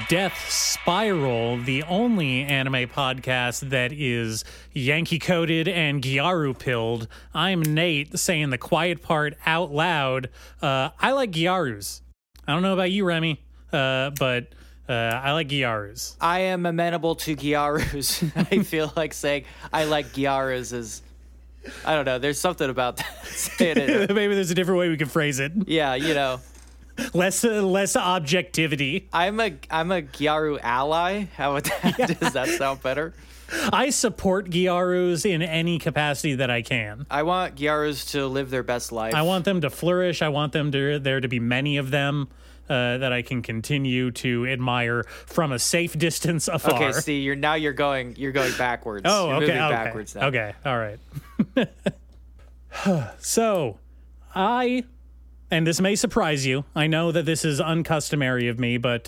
Death Spiral, the only anime podcast that is Yankee coded and Gyaru pilled. I'm Nate saying the quiet part out loud. I like Gyarus. I don't know about you, Remy, but I like Gyarus. I am amenable to Gyarus. I feel like saying I like Gyarus is, I don't know, there's something about that. Saying it. Maybe there's a different way we can phrase it. Yeah, you know. Less objectivity. I'm a Gyaru ally. How would that, yeah. Does that sound better? I support Gyarus in any capacity that I can. I want Gyarus to live their best life. I want them to flourish. I want there to be many of them that I can continue to admire from a safe distance afar. Okay, see, you're going backwards. Oh, you're okay, moving backwards now. Okay, all right. So, and this may surprise you. I know that this is uncustomary of me, but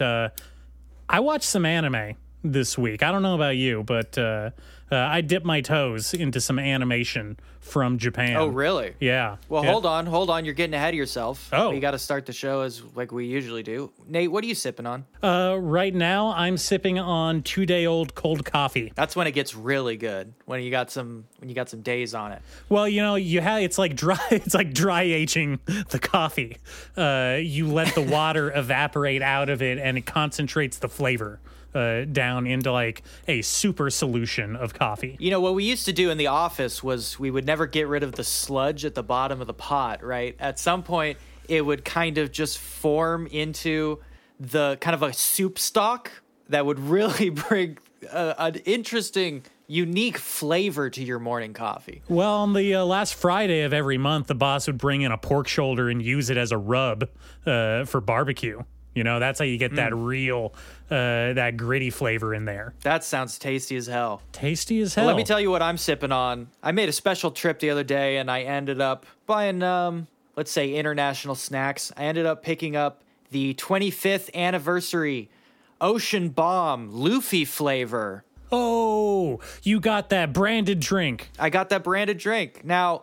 I watched some anime this week. I don't know about you, but I dipped my toes into some animation from Japan. Oh, really? Yeah. Well, yeah. hold on. You're getting ahead of yourself. Oh. We got to start the show as like we usually do. Nate, what are you sipping on? Right now, I'm sipping on 2-day-old cold coffee. That's when it gets really good. When you got some days on it. Well, you know, it's like dry aging the coffee. You let the water evaporate out of it, and it concentrates the flavor down into like a super solution of coffee. You know, what we used to do in the office was we would never get rid of the sludge at the bottom of the pot, right? At some point, it would kind of just form into the kind of a soup stock that would really bring an interesting, unique flavor to your morning coffee. Well, on the last Friday of every month, the boss would bring in a pork shoulder and use it as a rub for barbecue. You know, that's how you get that real, that gritty flavor in there. That sounds tasty as hell. Tasty as hell. Well, let me tell you what I'm sipping on. I made a special trip the other day, and I ended up buying, let's say, international snacks. I ended up picking up the 25th anniversary Ocean Bomb Luffy flavor. Oh, you got that branded drink. I got that branded drink. Now,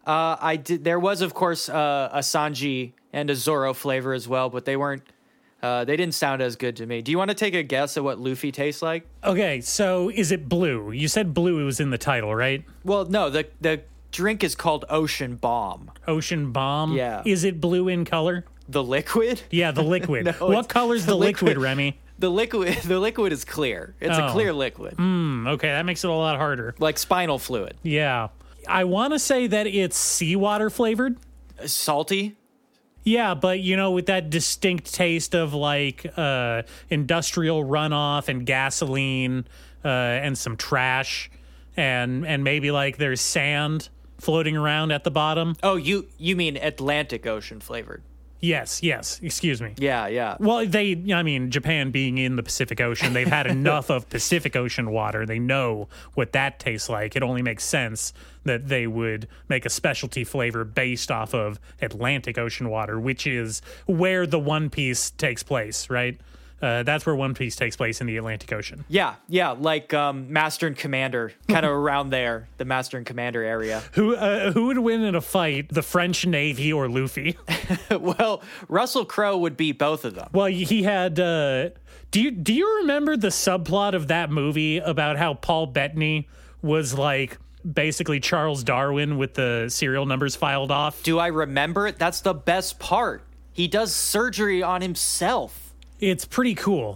there was, of course, a Sanji and a Zoro flavor as well, but they didn't sound as good to me. Do you want to take a guess at what Luffy tastes like? Okay, so is it blue? You said blue was in the title, right? Well, no, the drink is called Ocean Bomb. Ocean Bomb? Yeah. Is it blue in color? The liquid? Yeah, the liquid. No, what color's the liquid, Remy? The liquid is clear. It's a clear liquid. Okay, that makes it a lot harder. Like spinal fluid. Yeah. I want to say that it's seawater flavored. Salty? Yeah, but you know, with that distinct taste of like industrial runoff and gasoline and some trash and maybe like there's sand floating around at the bottom. Oh, you mean Atlantic Ocean flavored? Yes, excuse me. Yeah. Well, Japan being in the Pacific Ocean, they've had enough of Pacific Ocean water. They know what that tastes like. It only makes sense that they would make a specialty flavor based off of Atlantic Ocean water, which is where the One Piece takes place, right? That's where One Piece takes place, in the Atlantic Ocean. Yeah, like Master and Commander, kind of around there, the Master and Commander area. Who would win in a fight, the French Navy or Luffy? Well, Russell Crowe would beat both of them. Well, he had... do you remember the subplot of that movie about how Paul Bettany was like basically Charles Darwin with the serial numbers filed off? Do I remember it? That's the best part. He does surgery on himself. It's pretty cool.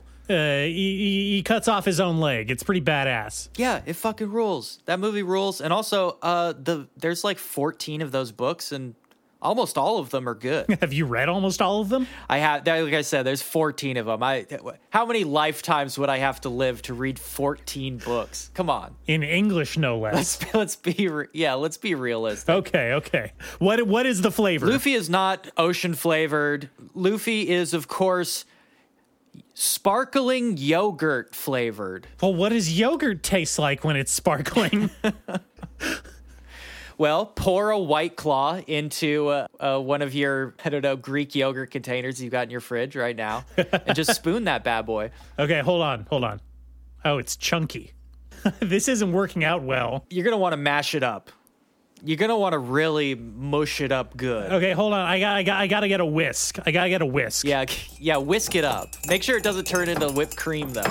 He cuts off his own leg. It's pretty badass. Yeah, it fucking rules. That movie rules. And also, there's like 14 of those books, and almost all of them are good. Have you read almost all of them? I have. Like I said, there's 14 of them. How many lifetimes would I have to live to read 14 books? Come on. In English, no less. Let's be realistic. Okay. What is the flavor? Luffy is not ocean flavored. Luffy is, of course, sparkling yogurt flavored. Well, what does yogurt taste like when it's sparkling? Well, pour a White Claw into one of your, Greek yogurt containers you've got in your fridge right now, and just spoon that bad boy. Okay, hold on. Oh, it's chunky. This isn't working out well. You're going to want to mash it up. You're gonna want to really mush it up good. Okay, hold on. I gotta get a whisk. I gotta get a whisk. Yeah, whisk it up. Make sure it doesn't turn into whipped cream though.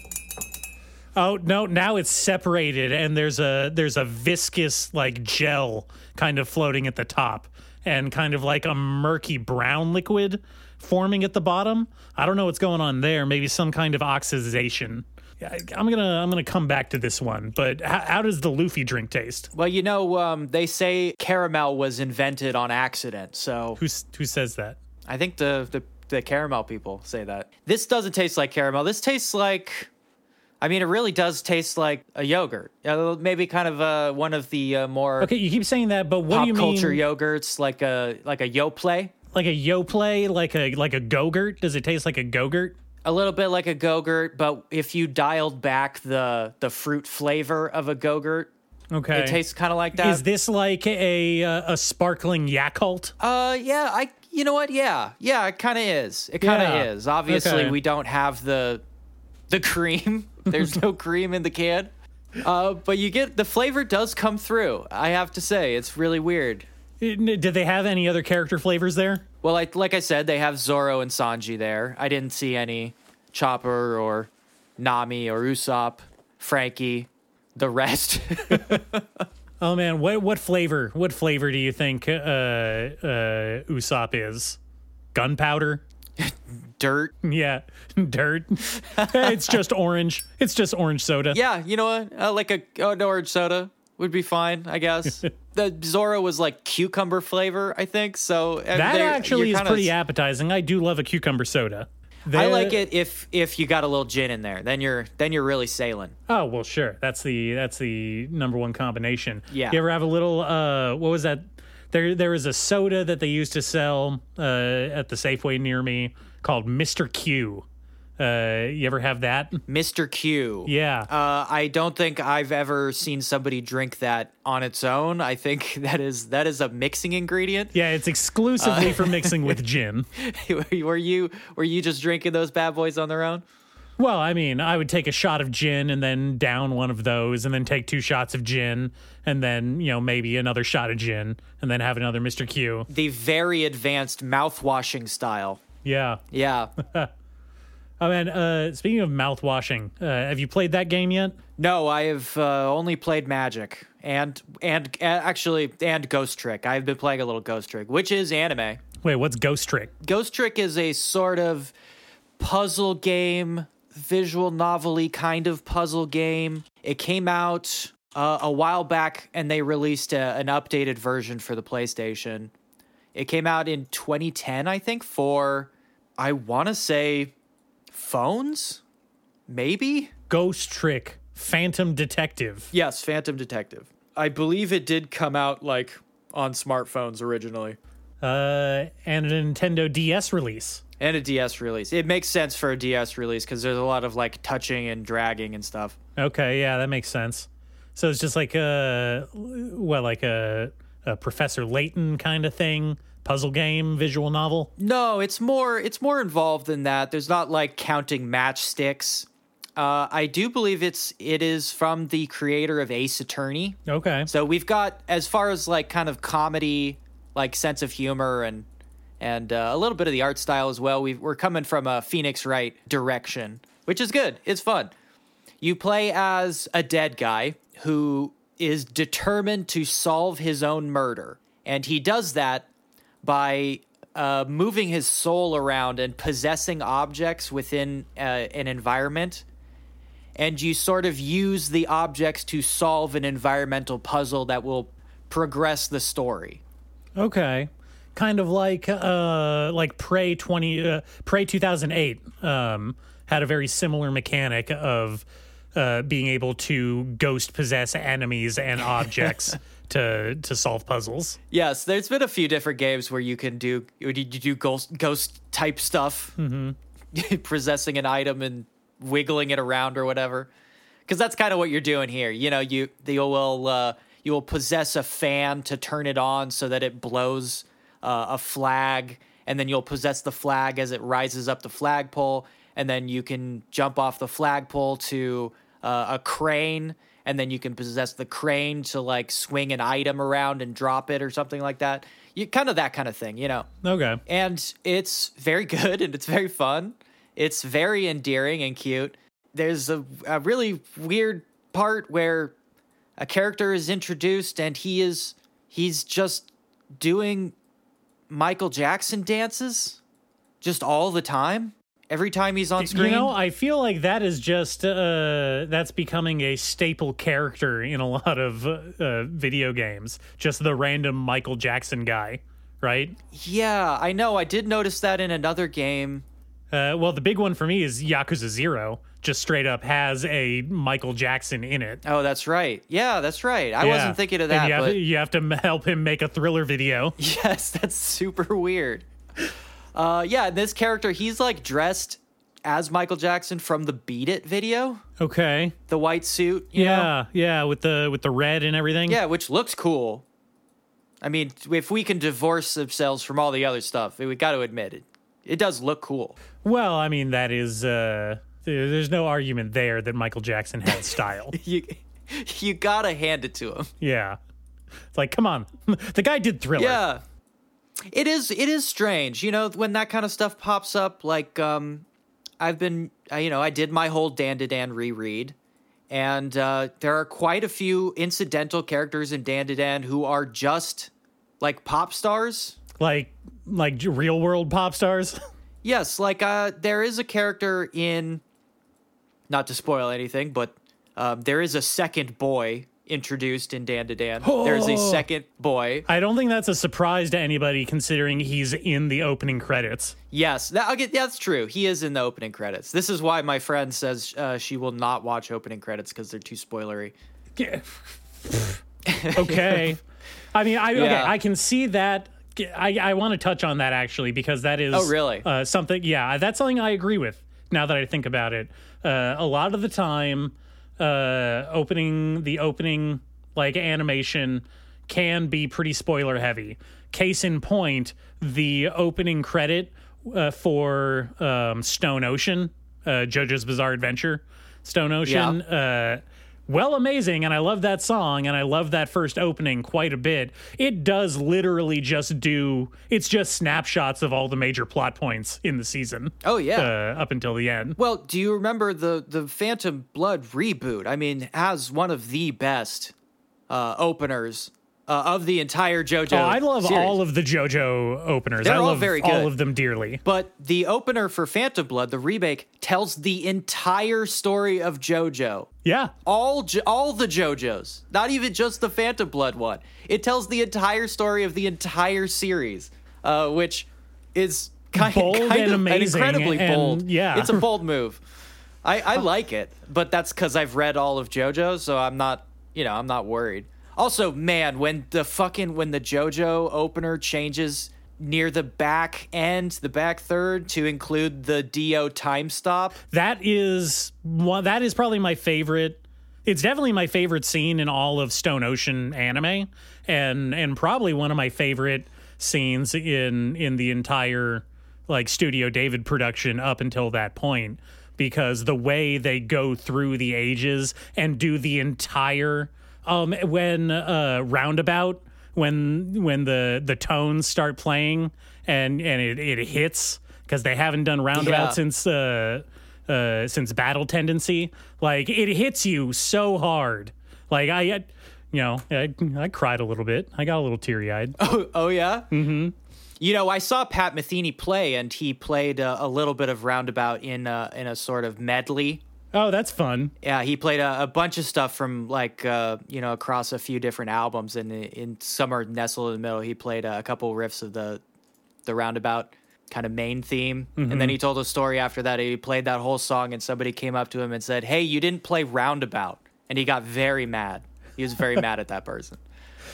Oh no! Now it's separated, and there's a viscous like gel kind of floating at the top, and kind of like a murky brown liquid forming at the bottom. I don't know what's going on there. Maybe some kind of oxidization. I'm gonna come back to this one. But how does the Luffy drink taste? Well, they say caramel was invented on accident. So Who says that? I think the caramel people say that. This doesn't taste like caramel. This tastes like. I mean, it really does taste like a yogurt. Maybe kind of one of the more Okay, you keep saying that, but what pop do you mean? culture yogurts, like a Yoplait. Like a Yoplait, like a Go-Gurt? Does it taste like a Go-Gurt? A little bit like a Go-Gurt, but if you dialed back the fruit flavor of a Go-Gurt, Okay, it tastes kind of like that. Is this like a sparkling Yakult? Yeah, you know what? Yeah, it kind of is. It kind of Yeah. is. Obviously, Okay. we don't have the cream. There's no cream in the can. But you get the flavor does come through. I have to say, it's really weird. Did they have any other character flavors there? Well, like I said, they have Zoro and Sanji there. I didn't see any Chopper or Nami or Usopp, Frankie, the rest. Oh man, what flavor? What flavor do you think Usopp is? Gunpowder? Dirt. Yeah, dirt. It's just orange. It's just orange soda. Yeah, you know what? Like an orange soda would be fine, I guess. The Zoro was like cucumber flavor, I think. So That actually is pretty appetizing. I do love a cucumber soda. I like it if you got a little gin in there. Then you're really sailing. Oh well, sure. That's the number one combination. Yeah. You ever have a little? What was that? There is a soda that they used to sell at the Safeway near me called Mr. Q. You ever have that? Mr. Q. Yeah. I don't think I've ever seen somebody drink that on its own. I think that is a mixing ingredient. Yeah, it's exclusively for mixing with gin. Were you just drinking those bad boys on their own? Well, I mean, I would take a shot of gin and then down one of those and then take 2 shots of gin and then, maybe another shot of gin and then have another Mr. Q. The very advanced mouth-washing style. Yeah. Yeah. Oh, man, speaking of mouth-washing, have you played that game yet? No, I have only played Magic and Ghost Trick. I've been playing a little Ghost Trick, which is anime. Wait, what's Ghost Trick? Ghost Trick is a sort of puzzle game, visual novel-y kind of puzzle game. It came out a while back, and they released an updated version for the PlayStation. It came out in 2010, I think, for, I want to say, phones? Maybe? Ghost Trick, Phantom Detective. Yes, Phantom Detective. I believe it did come out, like, on smartphones originally. And a Nintendo DS release. And a DS release. It makes sense for a DS release because there's a lot of like touching and dragging and stuff. Okay, yeah, that makes sense. So it's just like a Professor Layton kind of thing, puzzle game, visual novel. No, it's more involved than that. There's not like counting matchsticks. I do believe it is from the creator of Ace Attorney. Okay. So we've got, as far as like kind of comedy, like sense of humor and a little bit of the art style as well. We're coming from a Phoenix Wright direction, which is good. It's fun. You play as a dead guy who is determined to solve his own murder. And he does that by moving his soul around and possessing objects within an environment. And you sort of use the objects to solve an environmental puzzle that will progress the story. Okay. Kind of like Prey 2008 had a very similar mechanic of being able to ghost possess enemies and objects to solve puzzles. Yes, there's been a few different games where you can do ghost type stuff, possessing an item and wiggling it around or whatever. Because that's kind of what you're doing here. You will possess a fan to turn it on so that it blows a flag, and then you'll possess the flag as it rises up the flagpole, and then you can jump off the flagpole to a crane, and then you can possess the crane to like swing an item around and drop it or something like that. You kind of that kind of thing, you know. Okay. And it's very good and it's very fun. It's very endearing and cute. There's a really weird part where a character is introduced and he's just doing Michael Jackson dances just all the time. Every time he's on screen. You know, I feel like that is just that's becoming a staple character in a lot of video games. Just the random Michael Jackson guy, right? Yeah, I know. I did notice that in another game. Well, the big one for me is Yakuza 0. Just straight up has a Michael Jackson in it. Oh, that's right. Yeah, that's right. I wasn't thinking of that. And but you have to help him make a Thriller video. Yes, that's super weird. Yeah, this character, he's like dressed as Michael Jackson from the Beat It video. Okay. The white suit. You know? Yeah, with the red and everything. Yeah, which looks cool. I mean, if we can divorce ourselves from all the other stuff, we got to admit it. It does look cool. Well, I mean, that is there's no argument there that Michael Jackson had style. You gotta hand it to him. Yeah. It's like, come on. The guy did Thriller. Yeah. It is strange, you know, when that kind of stuff pops up. Like, I did my whole Dan to Dan reread, and there are quite a few incidental characters in Dan to Dan who are just like pop stars, like real world pop stars. Yes, like there is a character in, not to spoil anything, but there is a second boy introduced in Dan to Dan. There's a second boy. I don't think that's a surprise to anybody considering he's in the opening credits. Yes, that's true. He is in the opening credits. This is why my friend says she will not watch opening credits because they're too spoilery. Yeah. Okay. I mean, I can see that. I want to touch on that actually because that is really something. Yeah, that's something I agree with. Now that I think about it, a lot of the time, opening like animation can be pretty spoiler heavy. Case in point, the opening credit for Stone Ocean, JoJo's Bizarre Adventure, Stone Ocean. Yeah. Well, amazing, and I love that song, and I love that first opening quite a bit. It does literally it's just snapshots of all the major plot points in the season. Oh, yeah. Up until the end. Well, do you remember the Phantom Blood reboot? I mean, has one of the best openers of the entire JoJo I love series. all of the JoJo openers. They're I all love very good. all of them dearly. But the opener for Phantom Blood, the remake, tells the entire story of JoJo. Yeah. All the JoJos. Not even just the Phantom Blood one. It tells the entire story of the entire series, which is kind and of amazing. Incredibly bold. Yeah. It's a bold move. I like it, but that's because I've read all of JoJo, so I'm not worried. Also, man, when the JoJo opener changes near the back end, the back third, to include the Dio time stop. That is probably my favorite. It's definitely my favorite scene in all of Stone Ocean anime, and probably one of my favorite scenes in the entire like Studio David production up until that point, because the way they go through the ages and do the entire when Roundabout, when the tones start playing and it hits, because they haven't done Roundabout since Battle Tendency. Like, it hits you so hard. Like, I cried a little bit. I got a little teary-eyed. Oh yeah? Mm-hmm. You know, I saw Pat Metheny play, and he played a little bit of Roundabout in a sort of medley. Oh, that's fun. Yeah, he played a bunch of stuff from like across a few different albums, and in some are nestled in the middle. He played a couple riffs of the Roundabout kind of main theme, and then he told a story after that. He played that whole song, and somebody came up to him and said, "Hey, you didn't play Roundabout," and he got very mad. He was very mad at that person.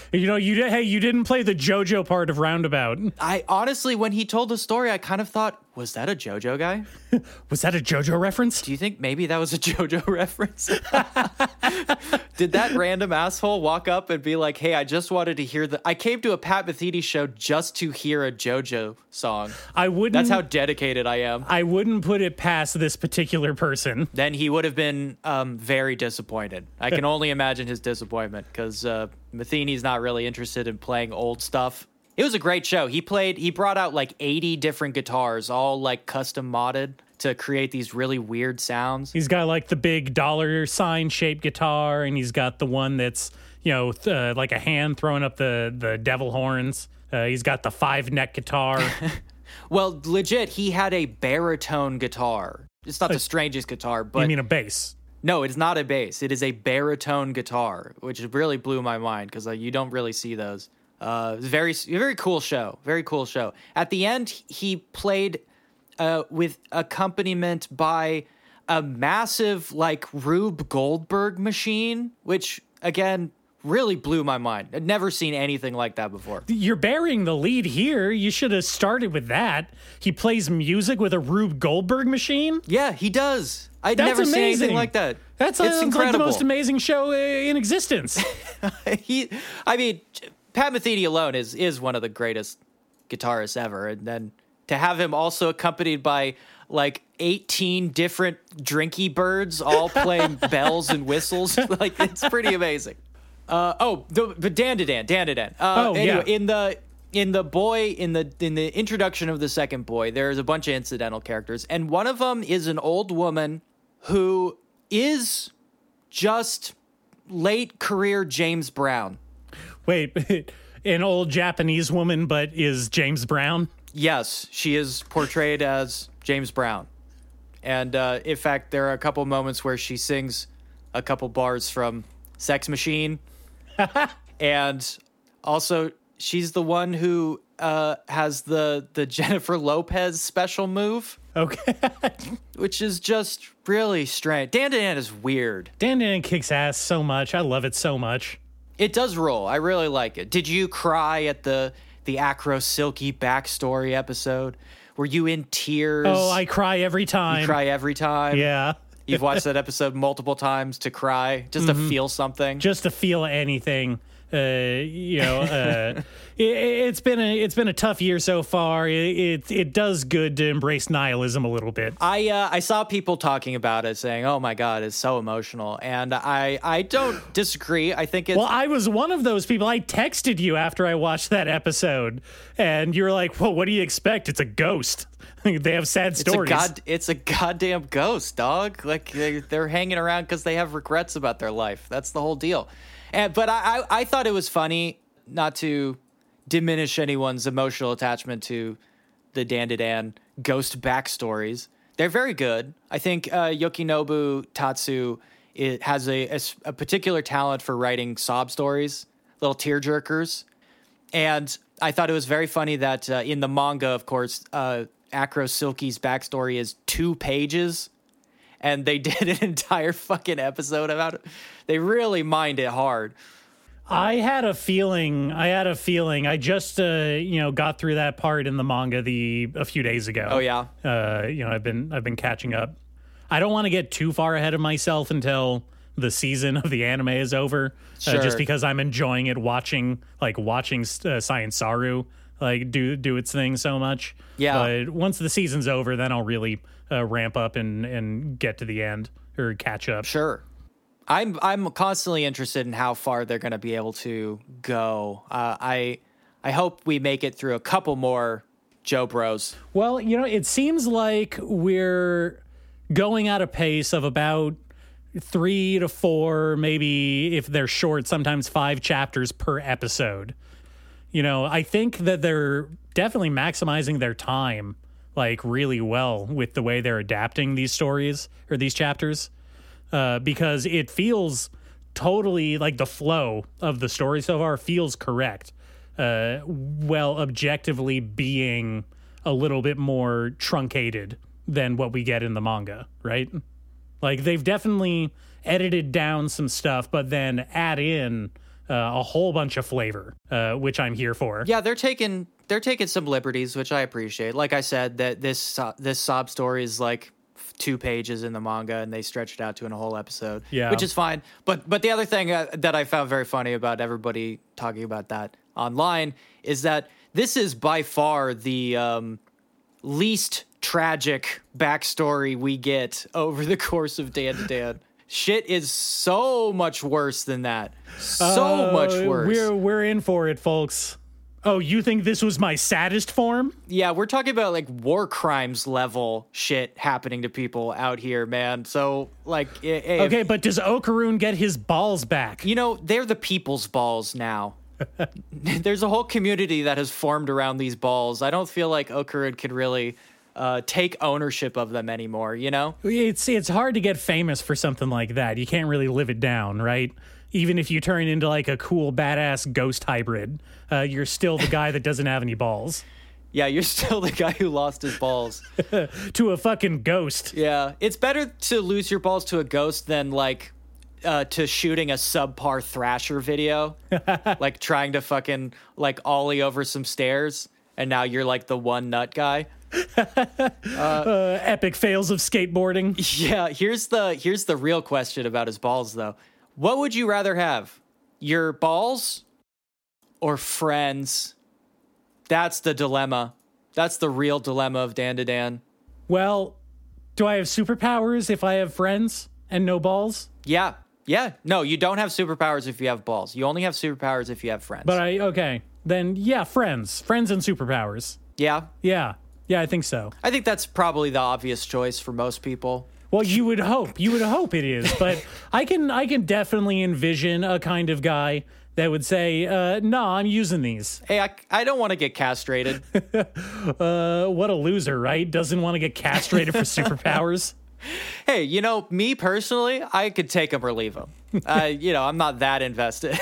You didn't play the JoJo part of Roundabout. I honestly, when he told the story, I kind of thought, Was that a JoJo guy? Was that a JoJo reference? Do you think maybe that was a JoJo reference? Did that random asshole walk up and be like, hey, I just wanted to hear I came to a Pat Metheny show just to hear a JoJo song. That's how dedicated I am. I wouldn't put it past this particular person. Then he would have been very disappointed. I can only imagine his disappointment because Metheny's not really interested in playing old stuff. It was a great show. He brought out like 80 different guitars, all like custom modded to create these really weird sounds. He's got like the big dollar sign shaped guitar, and he's got the one that's, like a hand throwing up the devil horns. He's got the 5-neck guitar. Well, legit, he had a baritone guitar. It's not the strangest guitar, but... You mean a bass? No, it's not a bass. It is a baritone guitar, which really blew my mind because you don't really see those. It was very cool show. Very cool show. At the end, he played with accompaniment by a massive like Rube Goldberg machine, which again really blew my mind. I'd never seen anything like that before. You're burying the lead here. You should have started with that. He plays music with a Rube Goldberg machine? Yeah, he does. I'd That's never amazing. seen anything like that. It's incredible. Like the most amazing show in existence. Pat Metheny alone is one of the greatest guitarists ever, and then to have him also accompanied by like 18 different drinky birds all playing bells and whistles, like it's pretty amazing. But Dandadan. Anyway, yeah. in the introduction of the second boy, there's a bunch of incidental characters, and one of them is an old woman who is just late career James Brown. Wait, an old Japanese woman, but is James Brown? Yes, she is portrayed as James Brown. And in fact, there are a couple moments where she sings a couple bars from Sex Machine. And also, she's the one who has the Jennifer Lopez special move. Okay. Which is just really strange. Dandadan is weird. Dandadan kicks ass so much. I love it so much. It does roll. I really like it. Did you cry at the Acro Silky backstory episode? Were you in tears? Oh, I cry every time. You cry every time? Yeah. You've watched that episode multiple times to cry, just to feel something? Just to feel anything. It's been a tough year so far. It does good to embrace nihilism a little bit. I saw people talking about it, saying, "Oh my God, it's so emotional," and I don't disagree. I think it's well. I was one of those people. I texted you after I watched that episode, and you were like, "Well, what do you expect? It's a ghost." They have sad stories. It's a goddamn ghost, dog. Like they're hanging around because they have regrets about their life. That's the whole deal. But I thought it was funny, not to diminish anyone's emotional attachment to the Dandadan ghost backstories. They're very good. I think Yokinobu Tatsu has a particular talent for writing sob stories, little tearjerkers. And I thought it was very funny that in the manga, of course, Acro Silky's backstory is 2 pages. And they did an entire fucking episode about it. They really mined it hard. I had a feeling. I just got through that part in the manga a few days ago. Oh yeah. I've been catching up. I don't want to get too far ahead of myself until the season of the anime is over. Sure. Just because I'm enjoying it, watching Science Saru do its thing so much. Yeah. But once the season's over, then I'll really ramp up and get to the end or catch up. Sure. I'm constantly interested in how far they're going to be able to go. I hope we make it through a couple more Joe Bros. Well, it seems like we're going at a pace of about 3 to 4, maybe if they're short, sometimes 5 chapters per episode. I think that they're definitely maximizing their time really well with the way they're adapting these stories or these chapters, because it feels totally like the flow of the story so far feels correct, while objectively being a little bit more truncated than what we get in the manga, right? Like they've definitely edited down some stuff, but then add in a whole bunch of flavor, which I'm here for. Yeah, they're taking they're taking some liberties, which I appreciate. Like I said, that this sob story is like 2 pages in the manga, and they stretched it out to a whole episode, which is fine. But the other thing that I found very funny about everybody talking about that online is that this is by far the least tragic backstory we get over the course of Dan to Dan. Shit is so much worse than that. So much worse. We're in for it, folks. Oh, you think this was my saddest form? Yeah, we're talking about like war crimes level shit happening to people out here, man. So like, okay, but does Okaroon get his balls back? You know, they're the people's balls now. There's a whole community that has formed around these balls. I don't feel like Okaroon can really take ownership of them anymore, you know? It's hard to get famous for something like that. You can't really live it down, right? Even if you turn into like a cool, badass ghost hybrid, you're still the guy that doesn't have any balls. Yeah, you're still the guy who lost his balls. To a fucking ghost. Yeah, it's better to lose your balls to a ghost than like to shooting a subpar Thrasher video. Like trying to fucking like ollie over some stairs, and now you're like the one nut guy. Epic fails of skateboarding. Yeah, here's the real question about his balls though. What would you rather have? Your balls or friends? That's the dilemma. That's the real dilemma of Dan to Dan. Well, do I have superpowers if I have friends and no balls? Yeah. No, you don't have superpowers if you have balls. You only have superpowers if you have friends. But okay. Then yeah, friends and superpowers. Yeah. Yeah, I think so. I think that's probably the obvious choice for most people. Well, you would hope it is, but I can definitely envision a kind of guy that would say, no, I'm using these. Hey, I don't want to get castrated. What a loser, right? Doesn't want to get castrated for superpowers. Hey, you know, me personally, I could take them or leave them. I'm not that invested.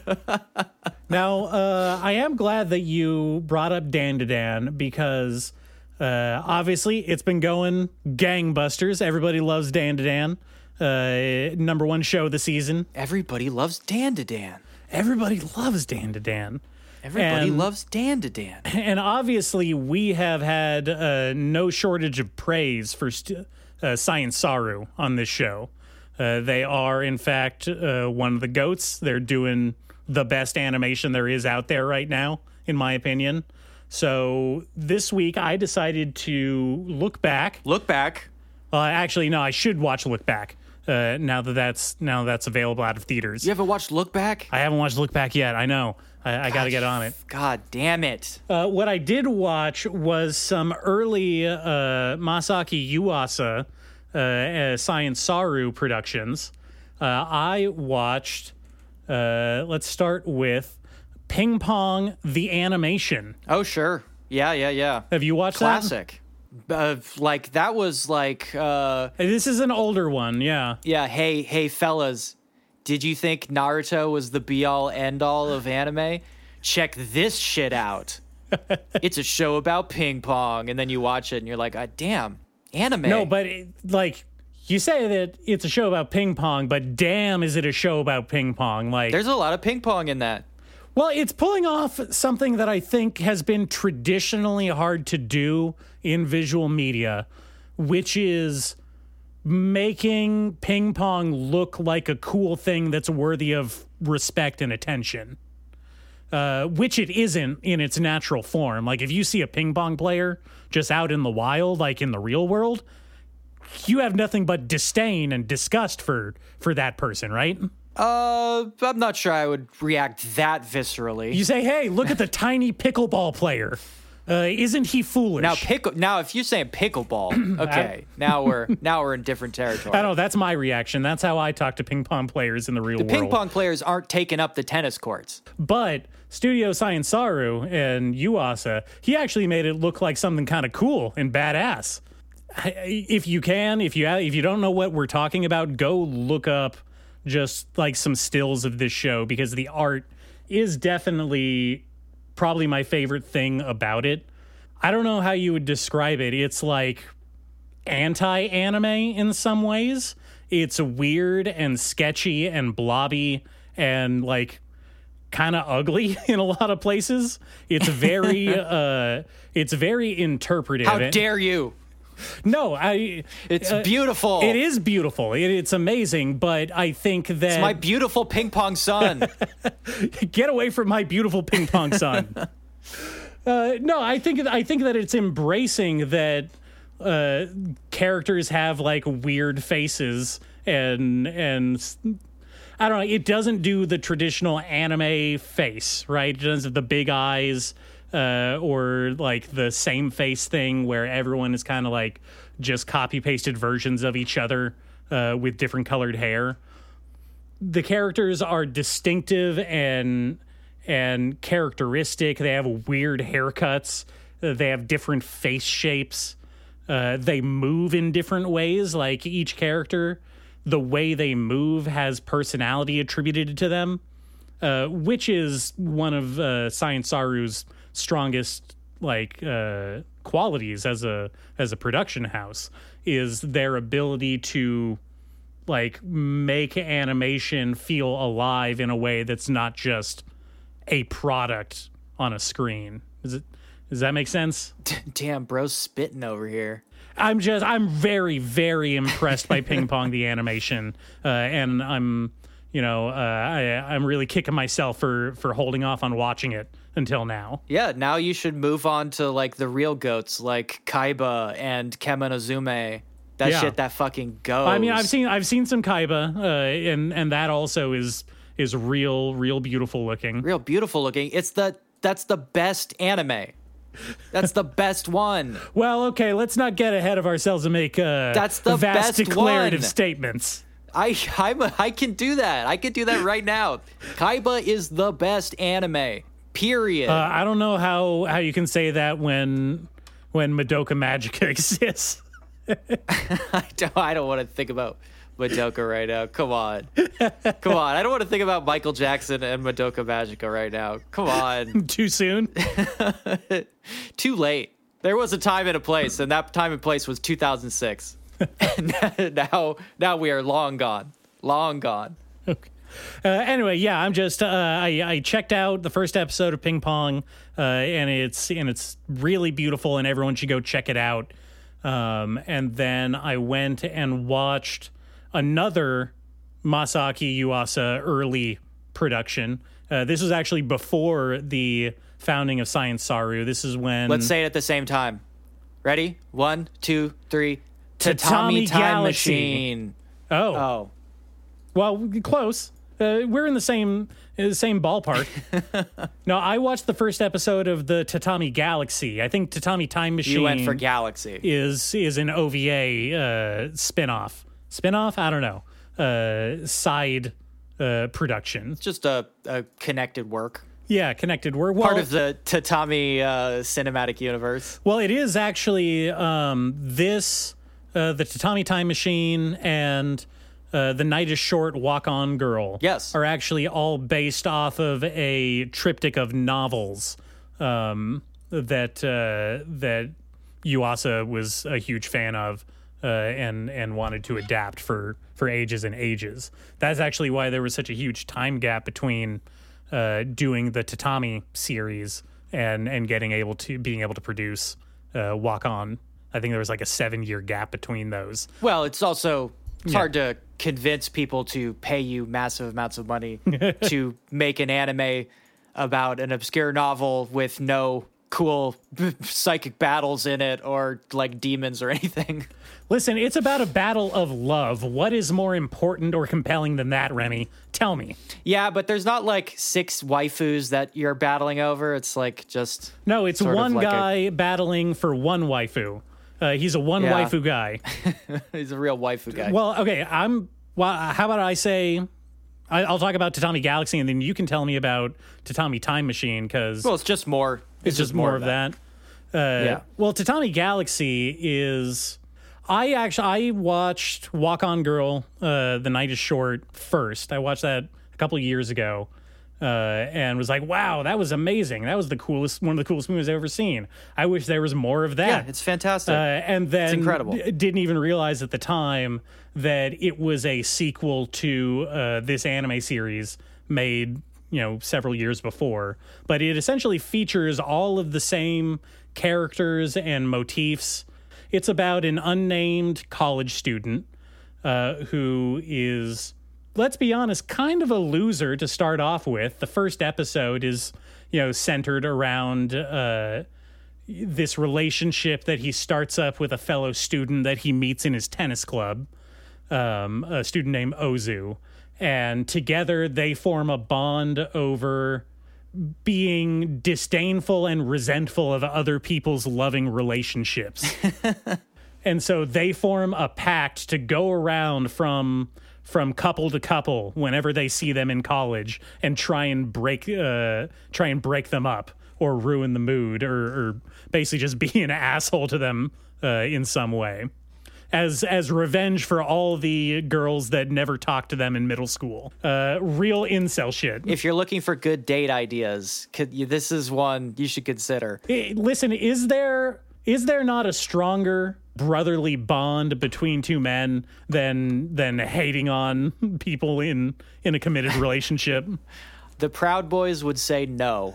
Now, I am glad that you brought up Dan to Dan because obviously it's been going gangbusters. Everybody loves Dan to Dan. Number 1 show of the season. Everybody loves Dan to Dan. Everybody loves Dan to Dan. Everybody loves Dan to Dan. And obviously we have had no shortage of praise for Science Saru on this show. They are, in fact, one of the GOATs. They're doing the best animation there is out there right now, in my opinion. So this week I decided to look back. Actually, no, I should watch Look Back. Now that's available out of theaters. You haven't watched Look Back? I haven't watched Look Back yet. I know. I got to get on it. God damn it. What I did watch was some early Masaki Yuasa Science Saru productions. I watched, let's start with Ping Pong the Animation. Oh, sure. Yeah. Have you watched Classic. Like, that was like... this is an older one, yeah. Yeah, hey, fellas. Did you think Naruto was the be-all, end-all of anime? Check this shit out. It's a show about ping pong. And then you watch it and you're like, damn, anime. No, but you say that it's a show about ping pong, but damn, is it a show about ping pong? Like, there's a lot of ping pong in that. Well, it's pulling off something that I think has been traditionally hard to do in visual media, which is making ping pong look like a cool thing that's worthy of respect and attention, which it isn't in its natural form. Like, if you see a ping pong player just out in the wild, like in the real world, you have nothing but disdain and disgust for that person, right? I'm not sure I would react that viscerally. You say, hey, look at the tiny pickleball player. Isn't he foolish? Now, if you're saying pickleball, okay, now we're in different territory. I don't know. That's my reaction. That's how I talk to ping pong players in the real world. The ping pong players aren't taking up the tennis courts. But Studio Science Saru and Yuasa, he actually made it look like something kind of cool and badass. If you don't know what we're talking about, go look up just like some stills of this show, because the art is definitely probably my favorite thing about it. I don't know how you would describe it. It's like anti-anime in some ways. It's weird and sketchy and blobby and like kind of ugly in a lot of places. It's very interpretive. How dare you? No, It's beautiful. It is beautiful. It's amazing, but I think that It's my beautiful ping pong son. get away from my beautiful ping pong son. No, I think that it's embracing that characters have like weird faces and I don't know. It doesn't do the traditional anime face, right? It doesn't have the big eyes. Or like the same face thing where everyone is kind of like just copy pasted versions of each other with different colored hair. The characters are distinctive and characteristic. They have weird haircuts. They have different face shapes. They move in different ways. Like each character, the way they move has personality attributed to them, which is one of Science Saru's strongest qualities as a production house, is their ability to like make animation feel alive in a way that's not just a product on a screen. Does that make sense? Damn, bro's spitting over here. I'm very, very impressed by Ping Pong the animation, and I'm really kicking myself for holding off on watching it until now. Yeah, now you should move on to like the real goats like Kaiba and Kemonozume. That shit that fucking goes. I mean, I've seen some Kaiba, and that also is real beautiful looking. Real beautiful looking. That's the best anime. That's the best one. Well, okay, let's not get ahead of ourselves and make that's the vast best declarative one. Statements. I can do that. I can do that right now. Kaiba is the best anime. Period. I don't know how you can say that when Madoka Magica exists. I don't want to think about Madoka right now. Come on. I don't want to think about Michael Jackson and Madoka Magica right now. Come on. Too soon? Too late. There was a time and a place, and that time and place was 2006. And now we are long gone. Long gone. Okay. Anyway, yeah, I'm just I checked out the first episode of Ping Pong, and it's really beautiful, and everyone should go check it out. And then I went and watched another Masaaki Yuasa early production. This was actually before the founding of Science Saru. This is when... Let's say it at the same time. Ready? 1, 2, 3. Tatami Time Galaxy. Machine. Oh. Well, close. We're in the same ballpark. No, I watched the first episode of the Tatami Galaxy. I think Tatami Time Machine... You went for Galaxy. ...is an OVA spin-off. Spin-off? I don't know. Side production. It's just a connected work. Yeah, connected work. Well, part of the Tatami cinematic universe. Well, it is actually the Tatami Time Machine and The Night is Short, Walk On Girl. Yes. Are actually all based off of a triptych of novels that Yuasa was a huge fan of and wanted to adapt for ages and ages. That's actually why there was such a huge time gap between doing the Tatami series and being able to produce Walk On. I think there was like a 7-year gap between those. Well, it's also hard to convince people to pay you massive amounts of money to make an anime about an obscure novel with no cool psychic battles in it or like demons or anything. Listen, it's about a battle of love. What is more important or compelling than that, Remy? Tell me. Yeah, but there's not like 6 waifus that you're battling over. It's like just... No, it's one guy battling for one waifu. He's a waifu guy. He's a real waifu guy. Well, okay, how about I say... I'll talk about Tatami Galaxy, and then you can tell me about Tatami Time Machine, because... Well, it's just more... It's just more of that. Well, Tatami Galaxy is... I watched Walk On Girl, The Night is Short first. I watched that a couple of years ago and was like, wow, that was amazing. That was one of the coolest movies I've ever seen. I wish there was more of that. Yeah, it's fantastic. And then it's incredible. Didn't even realize at the time that it was a sequel to this anime series made several years before. But it essentially features all of the same characters and motifs. It's about an unnamed college student who is, let's be honest, kind of a loser to start off with. The first episode is, centered around this relationship that he starts up with a fellow student that he meets in his tennis club, a student named Ozu. And together they form a bond over being disdainful and resentful of other people's loving relationships. And so they form a pact to go around from couple to couple whenever they see them in college and try and break them up or ruin the mood or basically just be an asshole to them in some way. As revenge for all the girls that never talked to them in middle school. Real incel shit. If you're looking for good date ideas, this is one you should consider. Listen, is there not a stronger brotherly bond between two men than hating on people in a committed relationship? The Proud Boys would say no.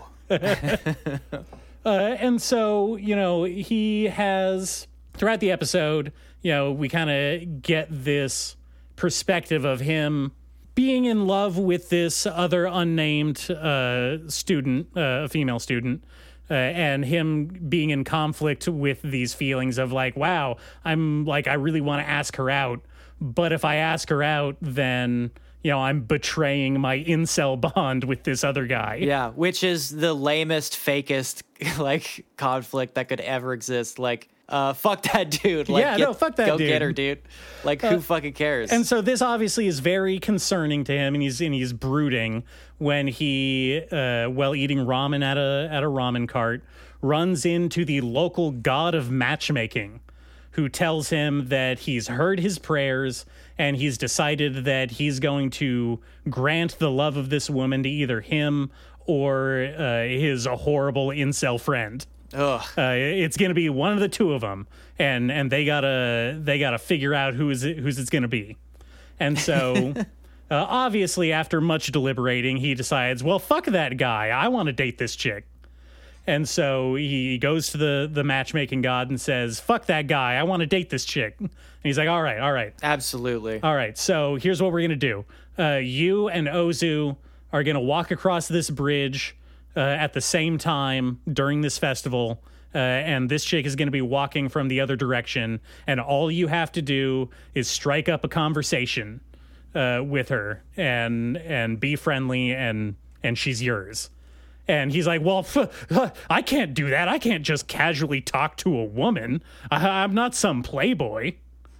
And so, he has, throughout the episode, we kind of get this perspective of him being in love with this other unnamed student, a female student, and him being in conflict with these feelings of like, wow, I really want to ask her out. But if I ask her out, then, I'm betraying my incel bond with this other guy. Yeah, which is the lamest, fakest, conflict that could ever exist. Fuck that dude. Fuck that dude. Go get her, dude. Who fucking cares? And so this obviously is very concerning to him, and he's brooding when he, while eating ramen at a ramen cart, runs into the local god of matchmaking, who tells him that he's heard his prayers and he's decided that he's going to grant the love of this woman to either him or his horrible incel friend. Ugh. It's going to be one of the two of them, and they gotta figure out who's it's going to be. And so, obviously, after much deliberating, he decides, well, fuck that guy. I want to date this chick. And so he goes to the matchmaking god and says, fuck that guy. I want to date this chick. And he's like, all right. Absolutely. All right, so here's what we're going to do. You and Ozu are going to walk across this bridge at the same time during this festival, and this chick is going to be walking from the other direction, and all you have to do is strike up a conversation with her and be friendly, and she's yours. And he's like, well, I can't do that. I can't just casually talk to a woman. I'm not some playboy.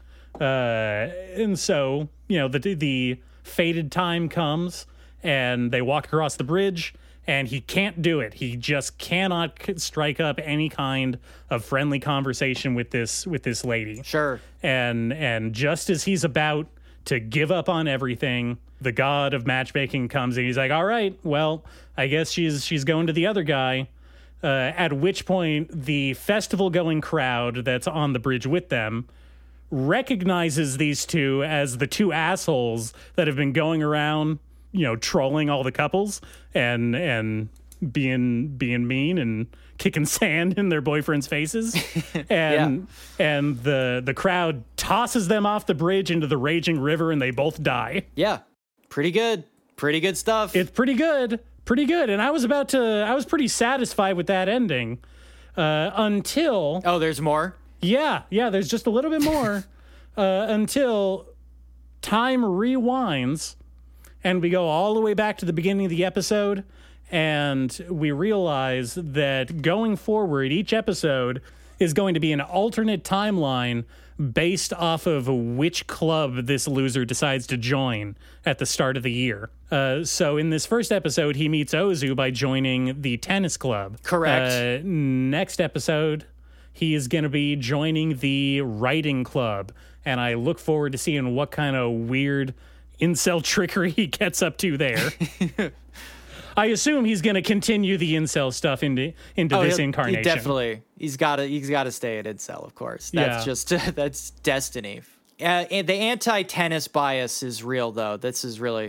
And so, the fated time comes, and they walk across the bridge, and he can't do it. He just cannot strike up any kind of friendly conversation with this lady. Sure. And just as he's about to give up on everything, the god of matchmaking comes and he's like, all right, well, I guess she's going to the other guy. At which point the festival going crowd that's on the bridge with them recognizes these two as the two assholes that have been going around, trolling all the couples and being mean and kicking sand in their boyfriends' faces. And the crowd tosses them off the bridge into the raging river and they both die. Yeah. Pretty good stuff. It's pretty good. And I was pretty satisfied with that ending until... Oh, there's more? Yeah, there's just a little bit more until time rewinds and we go all the way back to the beginning of the episode, and we realize that going forward, each episode is going to be an alternate timeline based off of which club this loser decides to join at the start of the year. So in this first episode, he meets Ozu by joining the tennis club. Correct. Next episode, he is going to be joining the writing club, and I look forward to seeing what kind of weird incel trickery he gets up to there. I assume he's going to continue the incel stuff into this incarnation. Definitely, he's got to stay at incel, of course. That's that's destiny. And the anti-tennis bias is real, though. This is really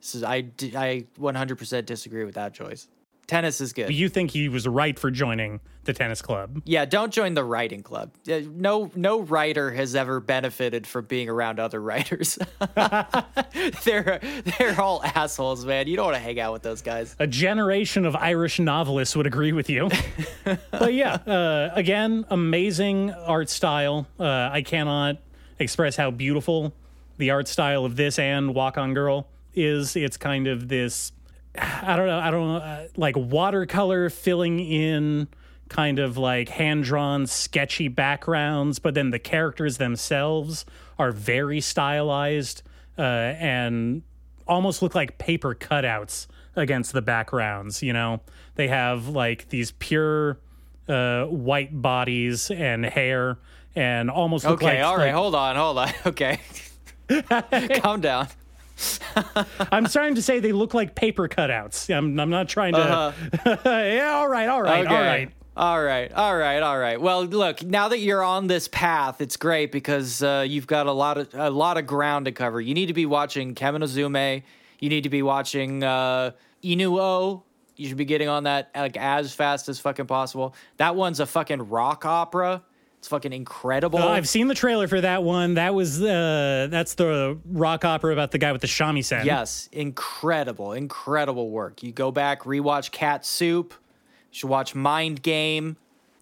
I 100% disagree with that choice. Tennis is good. You think he was right for joining the tennis club? Yeah, don't join the writing club. No writer has ever benefited from being around other writers. They're all assholes, man. You don't want to hang out with those guys. A generation of Irish novelists would agree with you. But yeah, again, amazing art style. I cannot express how beautiful the art style of this and Walk On Girl is. It's kind of this, I don't know, like watercolor filling in kind of like hand-drawn sketchy backgrounds, but then the characters themselves are very stylized and almost look like paper cutouts against the backgrounds. You know, they have like these pure white bodies and hair and almost look like... Okay, all right, hold on. Okay. Calm down. I'm starting to say they look like paper cutouts. I'm not trying to... Yeah, all right. Okay. All right. Well, look, now that you're on this path, it's great because you've got a lot of ground to cover. You need to be watching Kevin Ozume. You need to be watching Inuo. You should be getting on that like as fast as fucking possible. That one's a fucking rock opera. It's fucking incredible. I've seen the trailer for that one. That's the rock opera about the guy with the shamisen. Yes, incredible work. You go back, rewatch Cat Soup. You should watch Mind Game.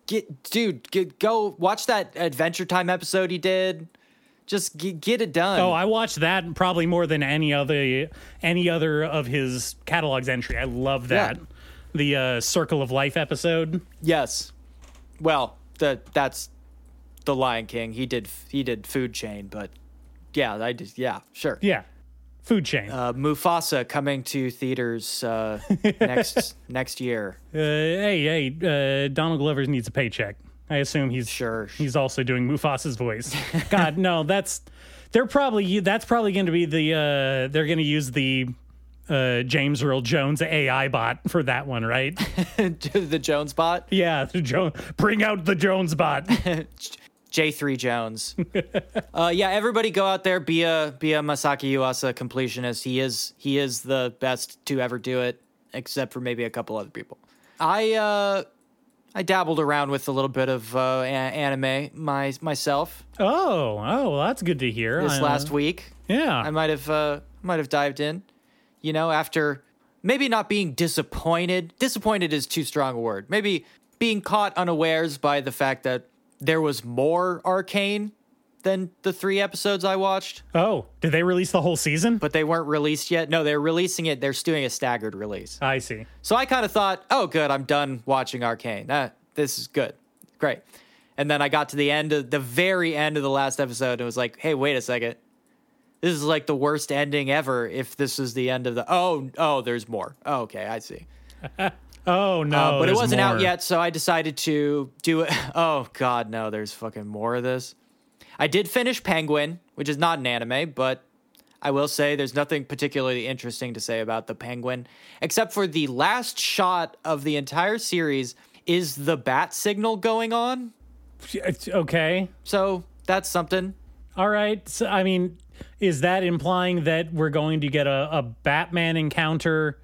Go watch that Adventure Time episode he did. Just get it done. Oh, I watched that probably more than any other of his catalog's entry. I love that. Yeah. The Circle of Life episode. Yes. Well, that's The Lion King. He did Food Chain, but sure. Yeah. Food Chain. Mufasa coming to theaters next year. Hey, Donald Glover needs a paycheck. I assume he's also doing Mufasa's voice. God, no, that's probably going to be they're going to use the James Earl Jones AI bot for that one, right? The Jones bot? Yeah, bring out the Jones bot. J3 Jones. Everybody go out there, be a Masaki Yuasa completionist. He is the best to ever do it, except for maybe a couple other people. I dabbled around with a little bit of anime myself. Oh, well, that's good to hear. This last week, yeah, I might have dived in. You know, after maybe not being disappointed. Disappointed is too strong a word. Maybe being caught unawares by the fact that there was more Arcane than the 3 episodes I watched. Oh, did they release the whole season? But they weren't released yet. No, they're releasing it. They're doing a staggered release. I see. So I kind of thought, oh, good, I'm done watching Arcane. This is good. Great. And then I got to the very end of the last episode and it was like, hey, wait a second. This is like the worst ending ever if this is the end of the... Oh, there's more. Oh, okay, I see. Oh, no, but it wasn't out yet, so I decided to do it. Oh, God, no, there's fucking more of this. I did finish Penguin, which is not an anime, but I will say there's nothing particularly interesting to say about the Penguin, except for the last shot of the entire series is the bat signal going on. Okay. So that's something. All right. So, I mean, is that implying that we're going to get a Batman encounter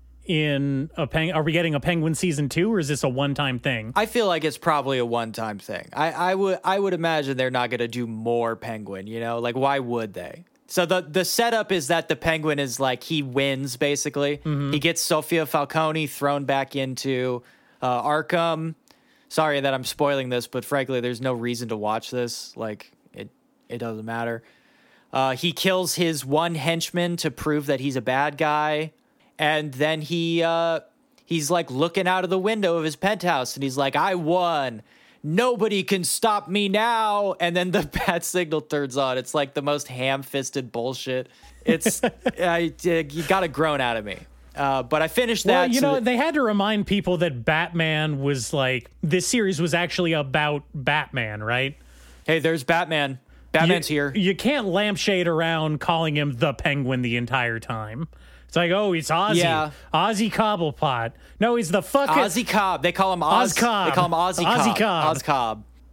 are we getting a Penguin season 2, or is this a one-time thing? I feel like it's probably a one-time thing. I would imagine they're not going to do more Penguin, you know? Like, why would they? So the setup is that the Penguin is like, he wins, basically. Mm-hmm. He gets Sofia Falcone thrown back into Arkham. Sorry that I'm spoiling this, but frankly, there's no reason to watch this. Like, it doesn't matter. He kills his one henchman to prove that he's a bad guy. And then he's like looking out of the window of his penthouse and he's like, I won. Nobody can stop me now. And then the bat signal turns on. It's like the most ham-fisted bullshit. It's you got it grown out of me. But I finished that. Well, they had to remind people that Batman was like, this series was actually about Batman, right? Hey, there's Batman. Batman's here. You can't lampshade around calling him the Penguin the entire time. It's like, oh, it's Ozzy. Yeah. Ozzy Cobblepot. No, he's the fucking... Ozzy Cobb. They call him Oz. Cobb. They call him Ozzy Cobb. Ozzy Cobb. Oz Cobb.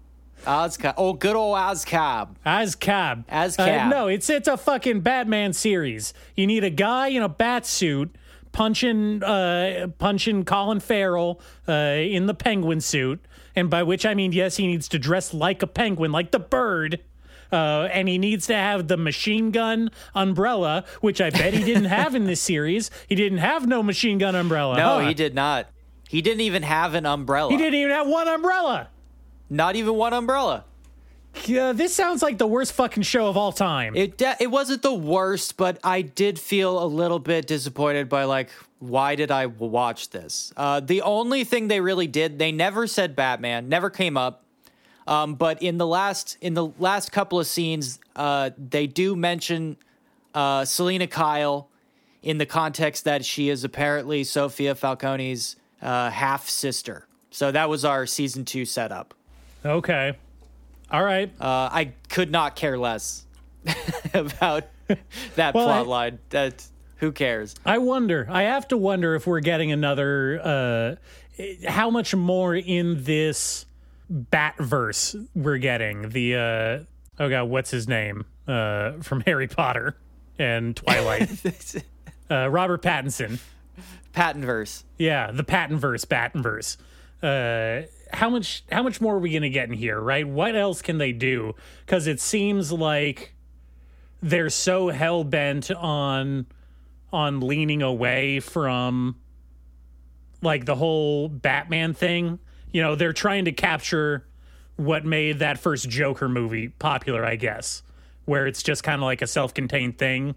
Ozcab. Oh, good old Ozcab. Ozcab. Ozcab. No, it's a fucking Batman series. You need a guy in a bat suit punching Colin Farrell in the penguin suit, and by which I mean, yes, he needs to dress like a penguin, like the Bird. And he needs to have the machine gun umbrella, which I bet he didn't have in this series. He didn't have no machine gun umbrella. No, he did not. He didn't even have an umbrella. He didn't even have one umbrella. Not even one umbrella. This sounds like the worst fucking show of all time. It wasn't the worst, but I did feel a little bit disappointed by, like, why did I watch this? The only thing they really did, they never said Batman, never came up. But in the last couple of scenes, they do mention Selena Kyle in the context that she is apparently Sophia Falcone's half sister. So that was our season 2 setup. Okay, all right. I could not care less about that plot line. Who cares? I wonder. I have to wonder if we're getting another. How much more in this Batverse we're getting? The oh god, what's his name from Harry Potter and Twilight? Robert Pattinson. Pattinverse. Yeah, the Battenverse. How much more are we gonna get in here? Right? What else can they do? Because it seems like they're so hell bent on leaning away from like the whole Batman thing. You know, they're trying to capture what made that first Joker movie popular, I guess, where it's just kind of like a self-contained thing,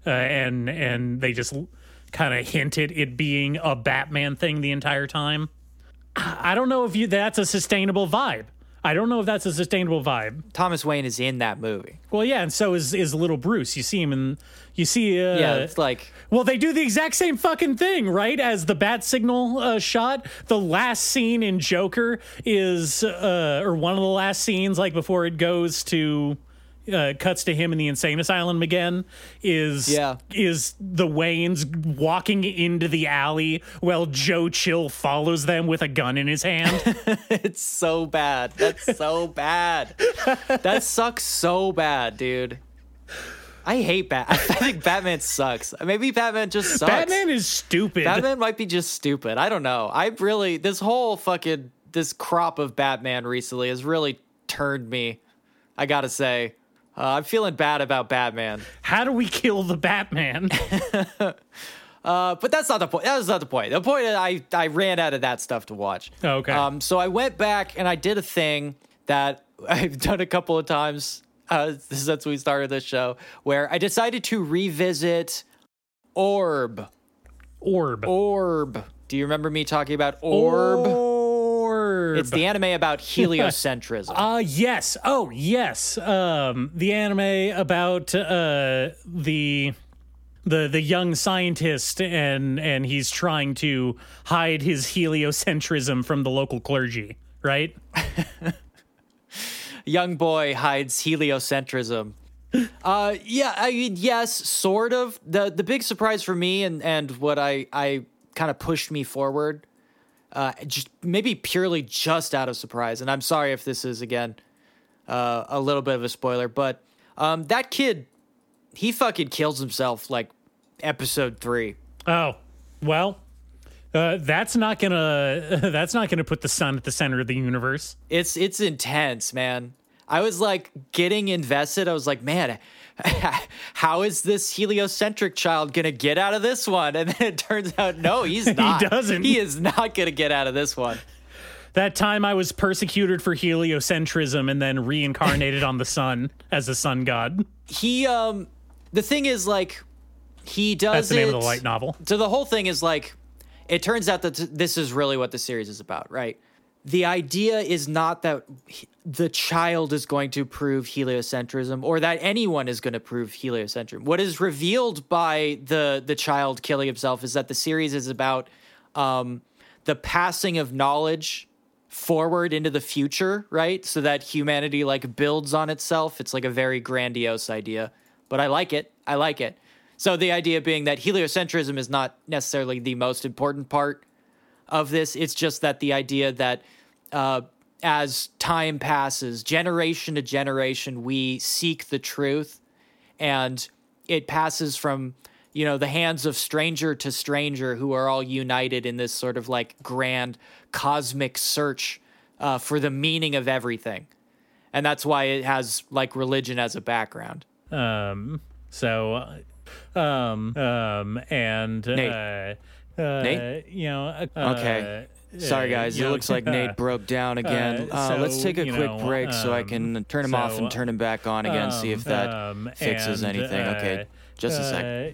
and they just kind of hinted it being a Batman thing the entire time. I don't know if that's a sustainable vibe. I don't know if that's a sustainable vibe. Thomas Wayne is in that movie. Well, yeah, and so is little Bruce. You see him, and you see. Yeah, it's like. Well, they do the exact same fucking thing, right? As the bat signal shot. The last scene in Joker is, or one of the last scenes, like before it goes to. Cuts to him in the insane asylum again is the Waynes walking into the alley while Joe Chill follows them with a gun in his hand. It's so bad. That's so bad. That sucks so bad, dude. I hate Batman. I think Batman sucks. Maybe Batman just sucks. Batman is stupid. Batman might be just stupid. I don't know. This whole fucking crop of Batman recently has really turned me. I gotta say. I'm feeling bad about Batman. How do we kill the Batman? But that's not the point. That was not the point. The point is I ran out of that stuff to watch. Okay. So I went back and I did a thing that I've done a couple of times since we started this show, where I decided to revisit Orb. Do you remember me talking about Orb? It's the anime about heliocentrism. Yes. Oh, yes. The anime about the young scientist and he's trying to hide his heliocentrism from the local clergy, right? Young boy hides heliocentrism. Yeah, I mean, yes, sort of. The big surprise for me and what I kind of pushed me forward. Just maybe purely just out of surprise, and I'm sorry if this is again a little bit of a spoiler, but that kid, he fucking kills himself like episode 3. Oh, well, that's not gonna put the sun at the center of the universe. It's intense, man. I was like getting invested. I was like, man, how is this heliocentric child gonna get out of this one? And then it turns out, no, he's not. He doesn't. He is not gonna get out of this one. That time I was persecuted for heliocentrism and then reincarnated on the sun as a sun god. He, the thing is, like, he does. That's the name of the light novel. So the whole thing is like, it turns out that this is really what the series is about, right? The idea is not that the child is going to prove heliocentrism or that anyone is going to prove heliocentrism. What is revealed by the child killing himself is that the series is about the passing of knowledge forward into the future, right? So that humanity like builds on itself. It's like a very grandiose idea, but I like it. So the idea being that heliocentrism is not necessarily the most important part of this. It's just that the idea that as time passes, generation to generation, we seek the truth, and it passes from, the hands of stranger to stranger who are all united in this sort of like grand cosmic search for the meaning of everything. And that's why it has like religion as a background. And Nate? Okay. Sorry, guys. It looks like Nate broke down again. Let's take a quick break so I can turn him off and turn him back on again, see if that fixes anything. Okay, just a sec.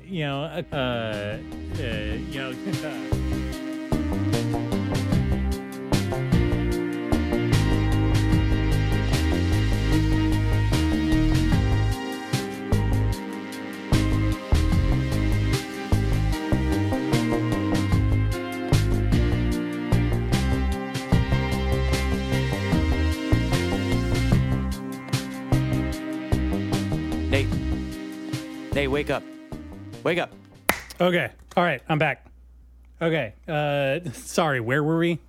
Nate, wake up. Wake up. Okay. All right. I'm back. Okay. Sorry. Where were we?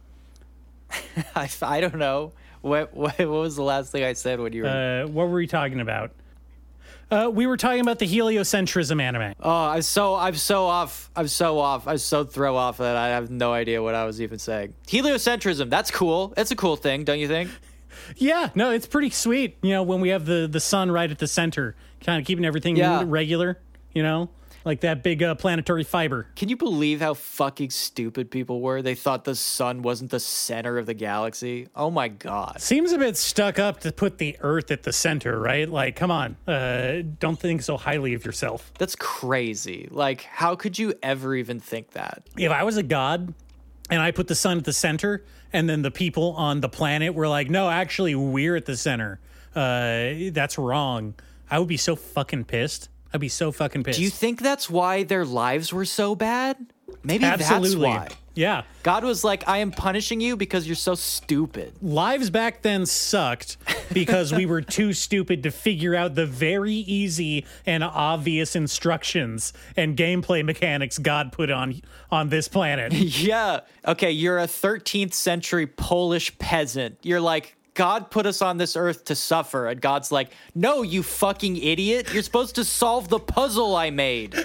I don't know. What was the last thing I said when you were... What were we talking about? We were talking about the heliocentrism anime. Oh, I'm so off. I'm so throw off that I have no idea what I was even saying. Heliocentrism. That's cool. That's a cool thing, don't you think? Yeah, no, it's pretty sweet. When we have the sun right at the center, kind of keeping everything regular, like that big planetary fiber. Can you believe how fucking stupid people were? They thought the sun wasn't the center of the galaxy. Oh my God. Seems a bit stuck up to put the Earth at the center, right? Like, come on. Don't think so highly of yourself. That's crazy. Like, how could you ever even think that? If I was a god and I put the sun at the center, and then the people on the planet were like, no, actually, we're at the center. That's wrong. I would be so fucking pissed. I'd be so fucking pissed. Do you think that's why their lives were so bad? Maybe Absolutely. That's why. Yeah. God was like, I am punishing you because you're so stupid. Lives back then sucked because we were too stupid to figure out the very easy and obvious instructions and gameplay mechanics God put on this planet. Yeah. Okay, you're a 13th century Polish peasant. You're like, God put us on this earth to suffer. And God's like, no, you fucking idiot. You're supposed to solve the puzzle I made.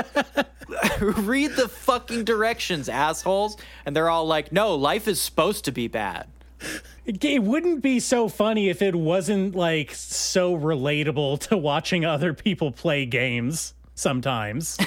Read the fucking directions, assholes. And they're all like, no, life is supposed to be bad. It wouldn't be so funny if it wasn't like so relatable to watching other people play games sometimes.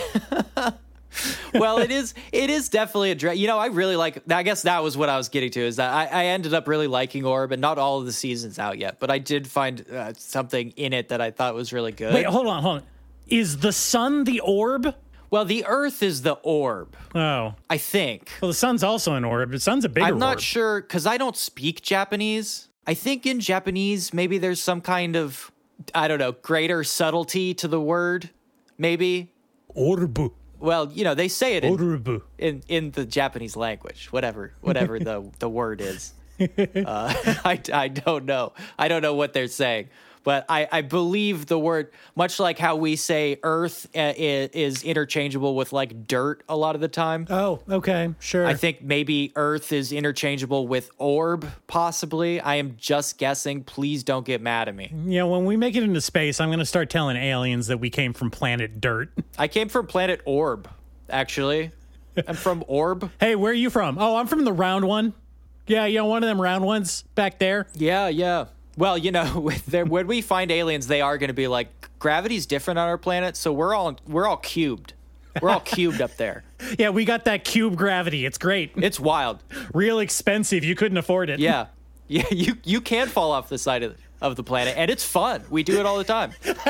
Well, it is definitely a drag. I really like, I guess that was what I was getting to, is that I ended up really liking Orb, and not all of the seasons out yet, but I did find something in it that I thought was really good. Wait, hold on. Is the sun the orb? Well, the Earth is the orb. Oh. I think. Well, the sun's also an orb. The sun's a bigger orb. I'm not sure, because I don't speak Japanese. I think in Japanese, maybe there's some kind of, I don't know, greater subtlety to the word, maybe. Orb. Well, they say it in the Japanese language, whatever the word is. I don't know. I don't know what they're saying. But I believe the word, much like how we say earth is interchangeable with like dirt a lot of the time. Oh, okay, sure. I think maybe earth is interchangeable with orb, possibly. I am just guessing. Please don't get mad at me. When we make it into space, I'm going to start telling aliens that we came from planet Dirt. I came from planet Orb, actually. I'm from Orb. Hey, where are you from? Oh, I'm from the round one. Yeah, one of them round ones back there. Yeah. Well, when we find aliens, they are going to be like, gravity's different on our planet, so we're all cubed. We're all cubed up there. Yeah, we got that cube gravity. It's great. It's wild. Real expensive. You couldn't afford it. Yeah, you can fall off the side of the planet, and it's fun. We do it all the time.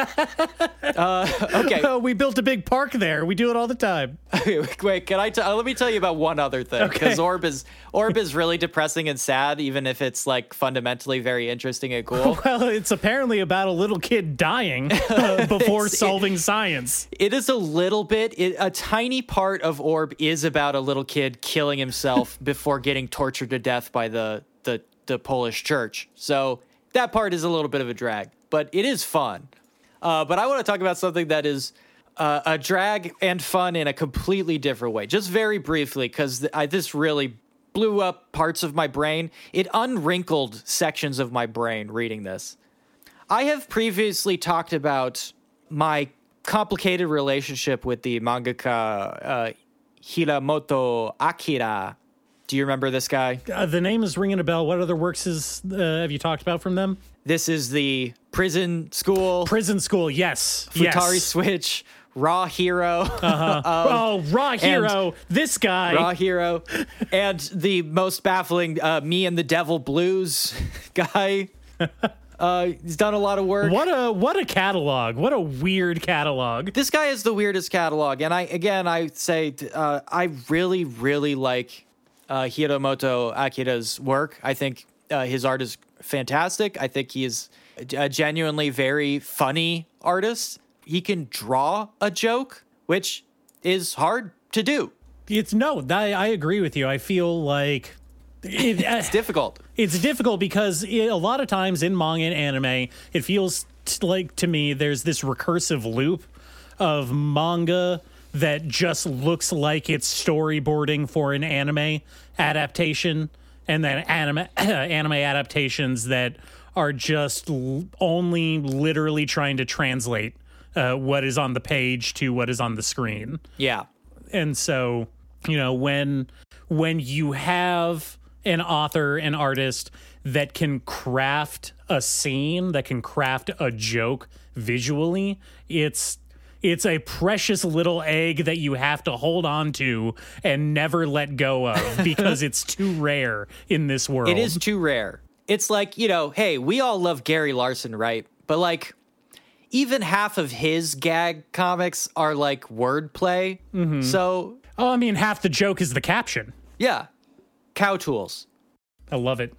Okay. We built a big park there. We do it all the time. Wait, can I let me tell you about one other thing, because Orb is really depressing and sad, even if it's like fundamentally very interesting and cool. Well, it's apparently about a little kid dying before solving science. It is a little bit. A tiny part of Orb is about a little kid killing himself before getting tortured to death by the Polish church. So that part is a little bit of a drag, but it is fun. But I want to talk about something that is a drag and fun in a completely different way, just very briefly, because this really blew up parts of my brain. It unwrinkled sections of my brain reading this. I have previously talked about my complicated relationship with the mangaka Hiramoto Akira. Do you remember this guy? The name is ringing a bell. What other works have you talked about from them? This is the Prison School. Prison School, yes. Futari yes. Switch. Raw Hero. Raw Hero. This guy. Raw Hero. And the most baffling Me and the Devil Blues guy. He's done a lot of work. What a catalog. What a weird catalog. This guy is the weirdest catalog. And I say I really, really like Hiramoto Akira's work. I think his art is fantastic. I think he is a genuinely very funny artist. He can draw a joke, which is hard to do. I agree with you. I feel like it's difficult. It's difficult because a lot of times in manga and anime, it feels like to me there's this recursive loop of manga that just looks like it's storyboarding for an anime adaptation, and then anime adaptations that are just only literally trying to translate what is on the page to what is on the screen. Yeah. And so, when you have an author, an artist that can craft a scene, that can craft a joke visually, it's a precious little egg that you have to hold on to and never let go of because it's too rare in this world. It is too rare. It's like, hey, we all love Gary Larson, right? But like, even half of his gag comics are like wordplay. Mm-hmm. So, half the joke is the caption. Yeah. Cow tools. I love it.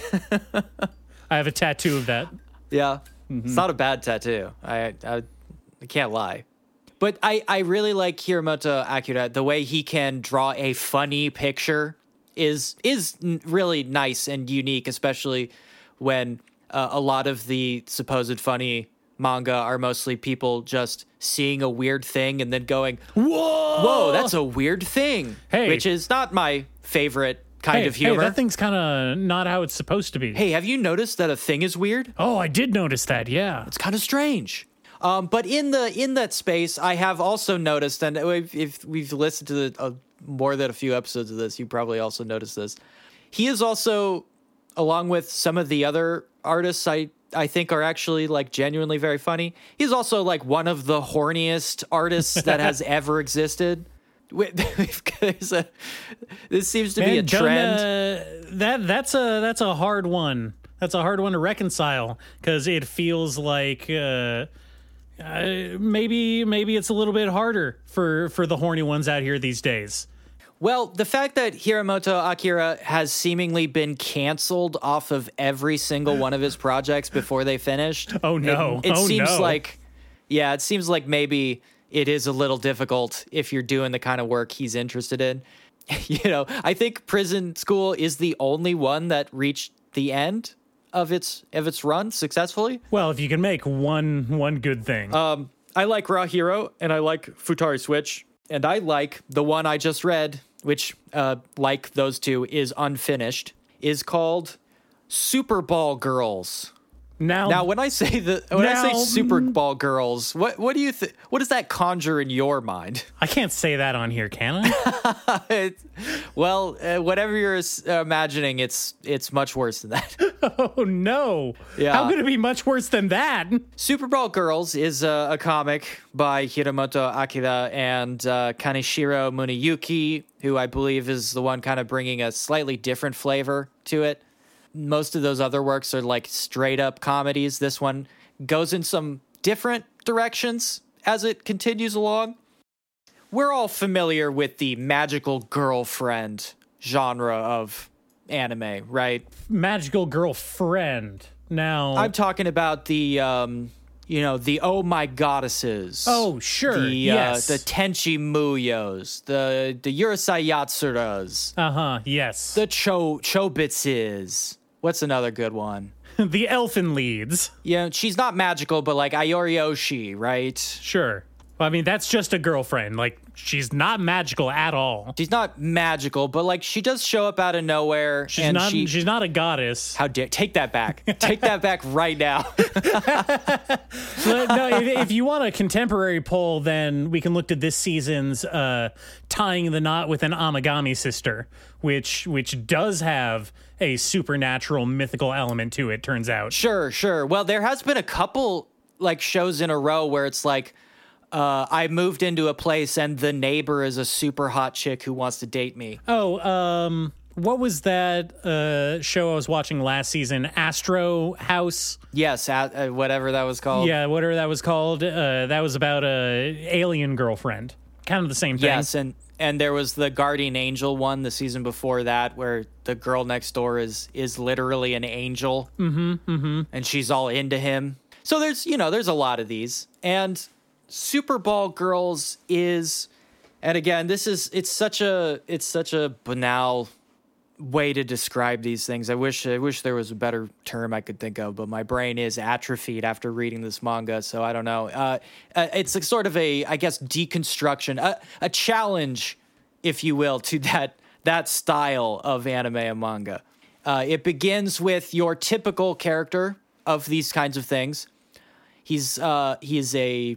I have a tattoo of that. Yeah. Mm-hmm. It's not a bad tattoo. I can't lie. But I really like Hiramoto Akira. The way he can draw a funny picture is really nice and unique, especially when a lot of the supposed funny manga are mostly people just seeing a weird thing and then going, whoa, that's a weird thing. Hey. Which is not my favorite kind of humor. Hey, that thing's kind of not how it's supposed to be. Hey, have you noticed that a thing is weird? Oh, I did notice that, yeah. It's kind of strange. But in that space, I have also noticed, and if we've listened to more than a few episodes of this, you probably also noticed this. He is also, along with some of the other artists I think are actually like genuinely very funny, he's also like one of the horniest artists that has ever existed. This seems to be a trend. That's a hard one. That's a hard one to reconcile because it feels like maybe it's a little bit harder for the horny ones out here these days. Well, the fact that Hiramoto Akira has seemingly been canceled off of every single one of his projects before they finised. Oh no! It seems like, it seems like maybe it is a little difficult if you're doing the kind of work he's interested in. I think Prison School is the only one that reached the end of its run successfully. Well, if you can make one good thing. I like Raw Hero and I like Futari Switch and I like the one I just read, which like those two is unfinished, is called Super Ball Girls. Now, when I say Super Ball Girls, what do you think? What does that conjure in your mind? I can't say that on here, can I? Whatever you're imagining, it's much worse than that. Oh no! Yeah. How could it be much worse than that? Super Ball Girls is a comic by Hiramoto Akira and Kaneshiro Muneyuki, who I believe is the one kind of bringing a slightly different flavor to it. Most of those other works are like straight up comedies. This one goes in some different directions as it continues along. We're all familiar with the magical girlfriend genre of anime, right? Magical girlfriend. Now, I'm talking about the the oh my goddesses. Oh, sure. Yes. The Tenchi Muyos, the Urusei Yatsuras. Yes. The Chobitses. What's another good one? The Elfen leads. Yeah, she's not magical, but like Ayoriyoshi, right? Sure. I mean, that's just a girlfriend. Like, she's not magical at all. She's not magical, but like she does show up out of nowhere. She's not a goddess. How dare take that back? Take that back right now. No, if you want a contemporary poll, then we can look to this season's Tying the Knot with an Amagami Sister, which does have a supernatural mythical element to it, turns out. Sure. Well, there has been a couple like shows in a row where it's like I moved into a place and the neighbor is a super hot chick who wants to date me. Oh, what was that show I was watching last season? Astro House? Yes, whatever that was called. Yeah, whatever that was called. That was about a alien girlfriend. Kind of the same thing. Yes, and there was the Guardian Angel one the season before that where the girl next door is literally an angel. And she's all into him. So there's a lot of these. And Super Ball Girls is, and again, it's such a banal way to describe these things. I wish there was a better term I could think of, but my brain is atrophied after reading this manga, so I don't know. It's like sort of I guess, deconstruction, a challenge, if you will, to that style of anime and manga. It begins with your typical character of these kinds of things. He is a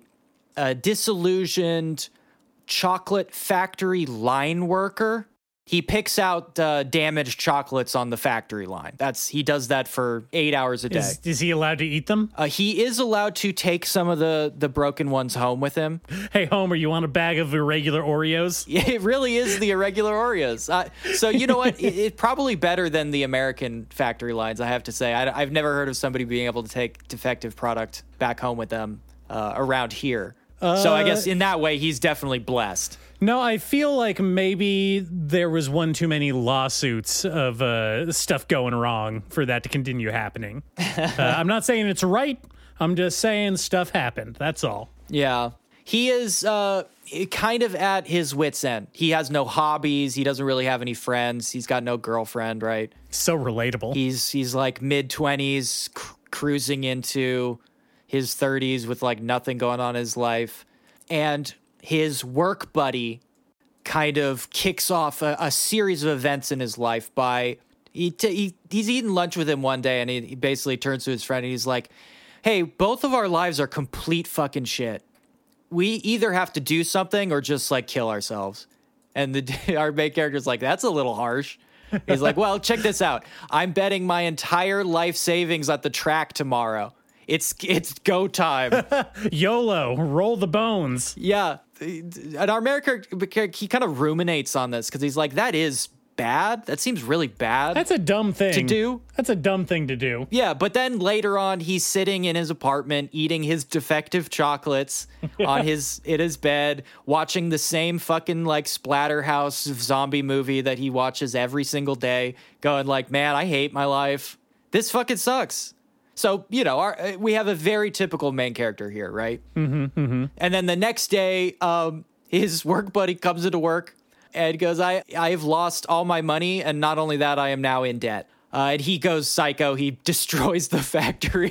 disillusioned chocolate factory line worker. He picks out damaged chocolates on the factory line. He does that for 8 hours a day. Is he allowed to eat them? He is allowed to take some of the broken ones home with him. Hey, Homer, you want a bag of irregular Oreos? It really is the irregular Oreos. So you know what? It's probably better than the American factory lines, I have to say. I've never heard of somebody being able to take defective product back home with them around here. So I guess in that way, he's definitely blessed. No, I feel like maybe there was one too many lawsuits of stuff going wrong for that to continue happening. I'm not saying it's right. I'm just saying stuff happened. That's all. Yeah. He is kind of at his wit's end. He has no hobbies. He doesn't really have any friends. He's got no girlfriend, right? So relatable. He's like mid-20s, cruising into his 30s with like nothing going on in his life. And his work buddy kind of kicks off a series of events in his life by he's eating lunch with him one day, and he basically turns to his friend and he's like, hey, both of our lives are complete fucking shit. We either have to do something or just like kill ourselves. And our main character's like, that's a little harsh. He's like, well, check this out. I'm betting my entire life savings at the track tomorrow. It's go time. YOLO, roll the bones. Yeah. And our American, he kind of ruminates on this because he's like, that is bad. That seems really bad. That's a dumb thing to do. That's a dumb thing to do. Yeah, but then later on, he's sitting in his apartment eating his defective chocolates in his bed, watching the same fucking like Splatterhouse zombie movie that he watches every single day, going like, man, I hate my life. This fucking sucks. So, we have a very typical main character here, right? And then the next day, his work buddy comes into work and goes, I've lost all my money, and not only that, I am now in debt. And he goes psycho. He destroys the factory.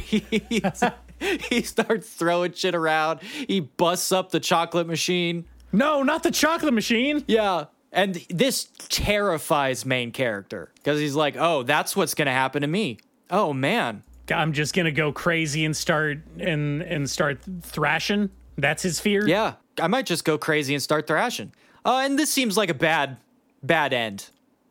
He starts throwing shit around. He busts up the chocolate machine. No, not the chocolate machine. Yeah. And this terrifies main character because he's like, oh, that's what's going to happen to me. Oh, man. I'm just gonna go crazy and start thrashing. That's his fear. Yeah, I might just go crazy and start thrashing. And this seems like a bad end.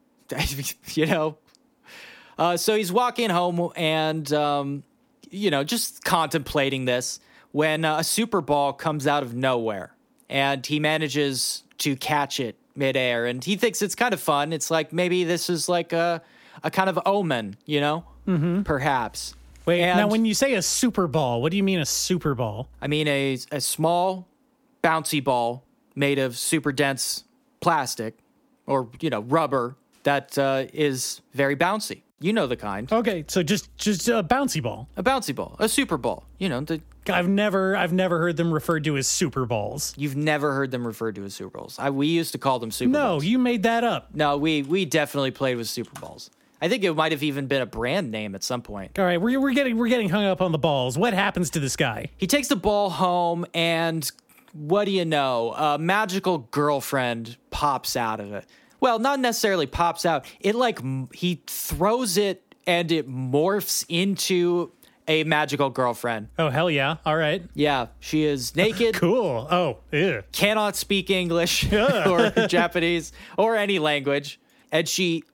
So he's walking home and just contemplating this when a super ball comes out of nowhere, and he manages to catch it midair, and he thinks it's kind of fun. It's like maybe this is like a kind of omen, perhaps. Wait, now when you say a super ball, what do you mean a super ball? I mean a small, bouncy ball made of super dense plastic or, rubber that is very bouncy. You know the kind. Okay, so just a bouncy ball. A bouncy ball. A super ball. I've never heard them referred to as super balls. You've never heard them referred to as super balls. We used to call them super balls. No, you made that up. No, we definitely played with super balls. I think it might have even been a brand name at some point. All right, we're getting hung up on the balls. What happens to this guy? He takes the ball home and what do you know? A magical girlfriend pops out of it. Well, not necessarily pops out. It he throws it and it morphs into a magical girlfriend. Oh, hell yeah. All right. Yeah, she is naked. Cool. Oh, ew. Cannot speak English or Japanese or any language. And she,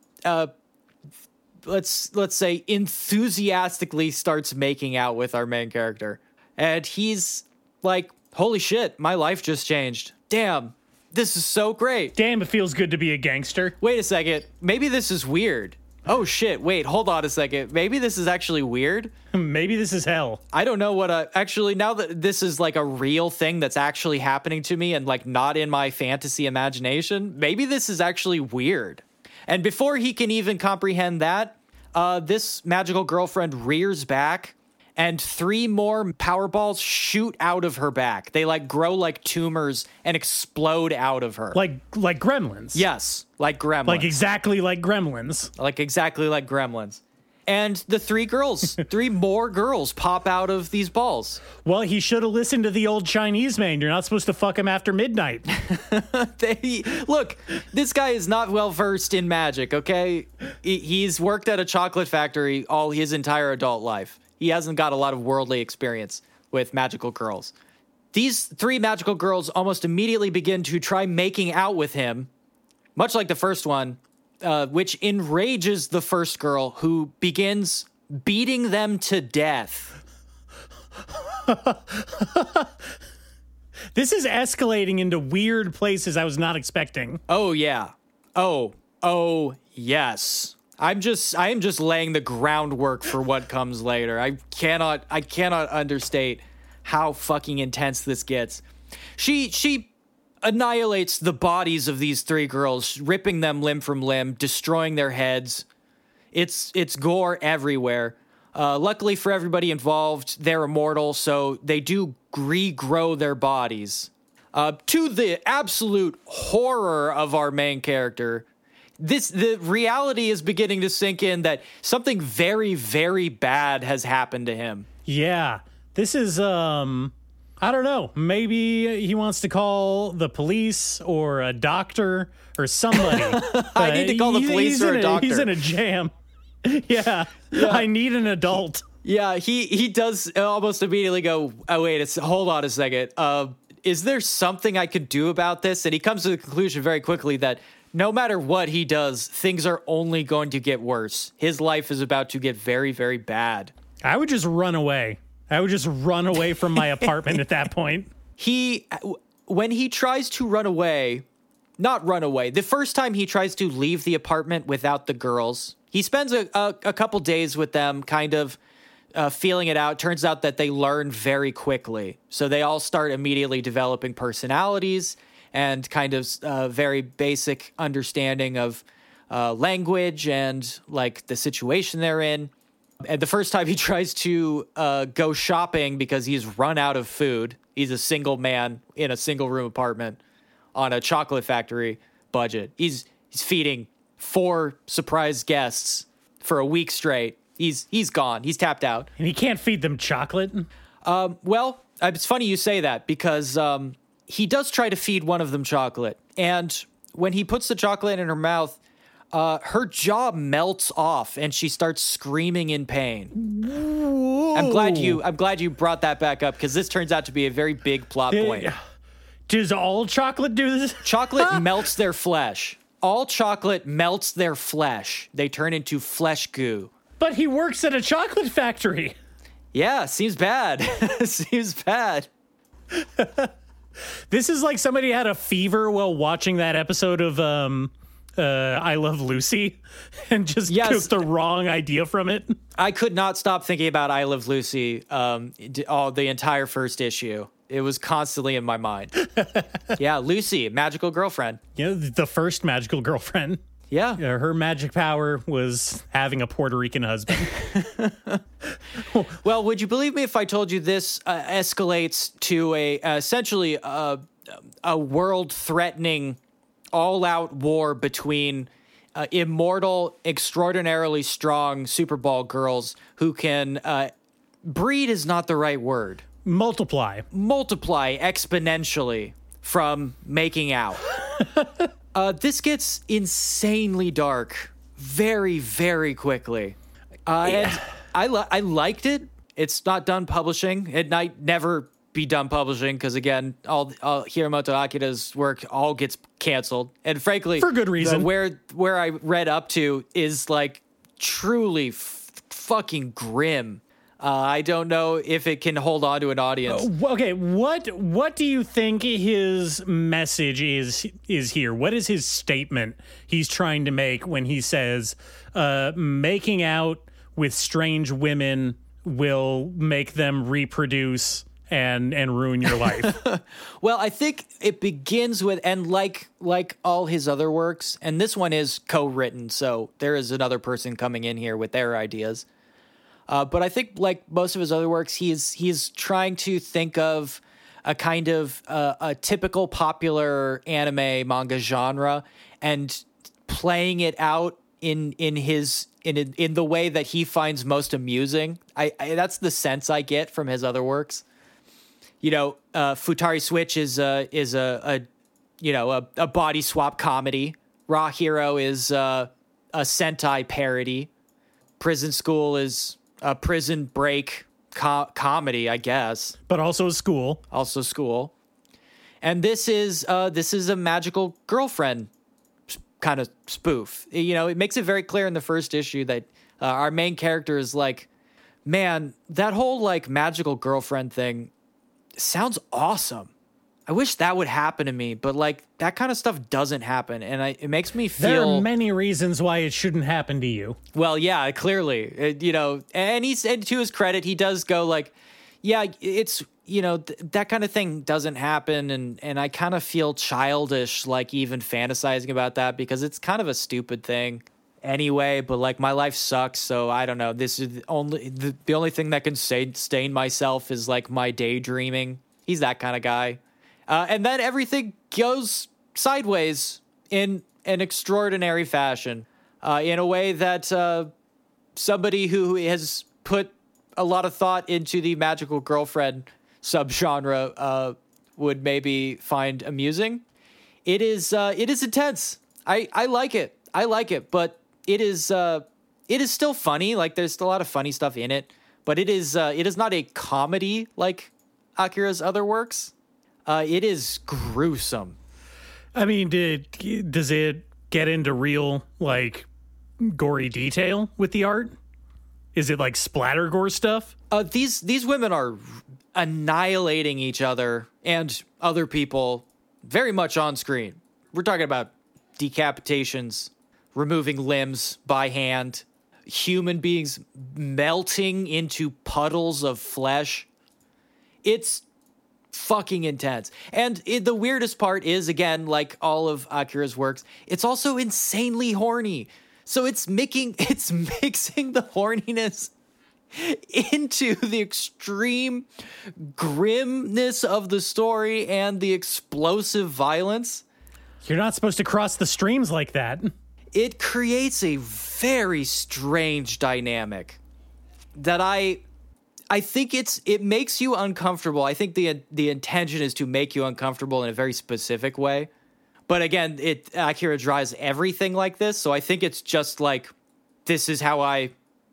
let's say, enthusiastically starts making out with our main character. And he's like, holy shit, my life just changed. Damn, this is so great. Damn, it feels good to be a gangster. Wait a second. Maybe this is weird. Oh shit, wait, hold on a second. Maybe this is actually weird. Maybe this is hell. I don't know actually, now that this is like a real thing that's actually happening to me and like not in my fantasy imagination, maybe this is actually weird. And before he can even comprehend that, this magical girlfriend rears back and 3 more power balls shoot out of her back. They like grow like tumors and explode out of her. Like gremlins. Yes, like gremlins. Like exactly like gremlins. Like exactly like gremlins. And the 3 more girls pop out of these balls. Well, he should have listened to the old Chinese man. You're not supposed to fuck him after midnight. Look, this guy is not well versed in magic, okay? He's worked at a chocolate factory all his entire adult life. He hasn't got a lot of worldly experience with magical girls. These 3 magical girls almost immediately begin to try making out with him, much like the first one, which enrages the first girl, who begins beating them to death. This is escalating into weird places I was not expecting. Oh, yeah. Oh, yes. I am just laying the groundwork for what comes later. I cannot understate how fucking intense this gets. She annihilates the bodies of these 3 girls, ripping them limb from limb, destroying their heads. It's gore everywhere. Luckily for everybody involved, they're immortal, so they do regrow their bodies. To the absolute horror of our main character, the reality is beginning to sink in that something very, very bad has happened to him. Yeah. This is, I don't know. Maybe he wants to call the police or a doctor or somebody. I need to call the police or a doctor. He's in a jam. Yeah. I need an adult. Yeah, he does almost immediately go, oh, wait, hold on a second. Is there something I could do about this? And he comes to the conclusion very quickly that no matter what he does, things are only going to get worse. His life is about to get very, very bad. I would just run away. I would just run away from my apartment at that point. When he tries to run away, not run away, the first time he tries to leave the apartment without the girls, he spends a couple days with them, kind of feeling it out. Turns out that they learn very quickly. So they all start immediately developing personalities and kind of very basic understanding of language and like the situation they're in. And the first time he tries to go shopping because he's run out of food. He's a single man in a single room apartment on a chocolate factory budget. He's feeding 4 surprise guests for a week straight. He's gone. He's tapped out. And he can't feed them chocolate? Well, it's funny you say that because he does try to feed one of them chocolate. And when he puts the chocolate in her mouth, her jaw melts off and she starts screaming in pain. Whoa. I'm glad you brought that back up because this turns out to be a very big plot point. Does all chocolate do this? Chocolate melts their flesh. All chocolate melts their flesh. They turn into flesh goo. But he works at a chocolate factory. Yeah, seems bad. Seems bad. This is like somebody had a fever while watching that episode of I Love Lucy and just took the wrong idea from it. I could not stop thinking about I Love Lucy the entire first issue. It was constantly in my mind. Yeah, Lucy, magical girlfriend. You know, the first magical girlfriend. Yeah. Her magic power was having a Puerto Rican husband. Well, would you believe me if I told you this escalates to essentially a world-threatening, all-out war between immortal, extraordinarily strong Super Ball girls who can breed is not the right word. multiply exponentially from making out. This gets insanely dark very, very quickly. And I liked it. It's not done publishing. It might never be done publishing because, again, all Hiromoto Akira's work all gets canceled. And frankly, for good reason. Where I read up to is like truly fucking grim. I don't know if it can hold on to an audience. Okay, what do you think his message is here? What is his statement he's trying to make when he says making out with strange women will make them reproduce and ruin your life? Well, I think it begins with, and like all his other works, and this one is co-written, so there is another person coming in here with their ideas. But I think, like most of his other works, he's trying to think of a kind of a typical popular anime manga genre and playing it out in the way that he finds most amusing. I that's the sense I get from his other works. You know, Futari Switch is a body swap comedy. Raw Hero is a Sentai parody. Prison School is a prison break comedy, I guess, but also school. Also school. And this is a magical girlfriend kind of spoof. You know, it makes it very clear in the first issue that our main character is like, man, that whole like magical girlfriend thing sounds awesome. I wish that would happen to me, but like that kind of stuff doesn't happen, and it makes me feel. There are many reasons why it shouldn't happen to you. Well, yeah, clearly, you know, and to his credit, he does go like, yeah, it's, you know, that kind of thing doesn't happen, and I kind of feel childish, like even fantasizing about that because it's kind of a stupid thing anyway. But like my life sucks, so I don't know. This is the only thing that can sustain myself is like my daydreaming. He's that kind of guy. And then everything goes sideways in an extraordinary fashion, in a way that somebody who has put a lot of thought into the magical girlfriend subgenre would maybe find amusing. It is intense. I like it. But it is still funny. Like there's still a lot of funny stuff in it, but it is not a comedy like Akira's other works. It is gruesome. I mean, does it get into real, like, gory detail with the art? Is it like splatter gore stuff? These women are annihilating each other and other people very much on screen. We're talking about decapitations, removing limbs by hand, human beings melting into puddles of flesh. It's fucking intense. And the weirdest part is, again, like all of Akira's works, it's also insanely horny. So it's mixing the horniness into the extreme grimness of the story and the explosive violence. You're not supposed to cross the streams like that. It creates a very strange dynamic that I think it makes you uncomfortable. I think the intention is to make you uncomfortable in a very specific way. But again, Akira draws everything like this, so I think it's just like this is how I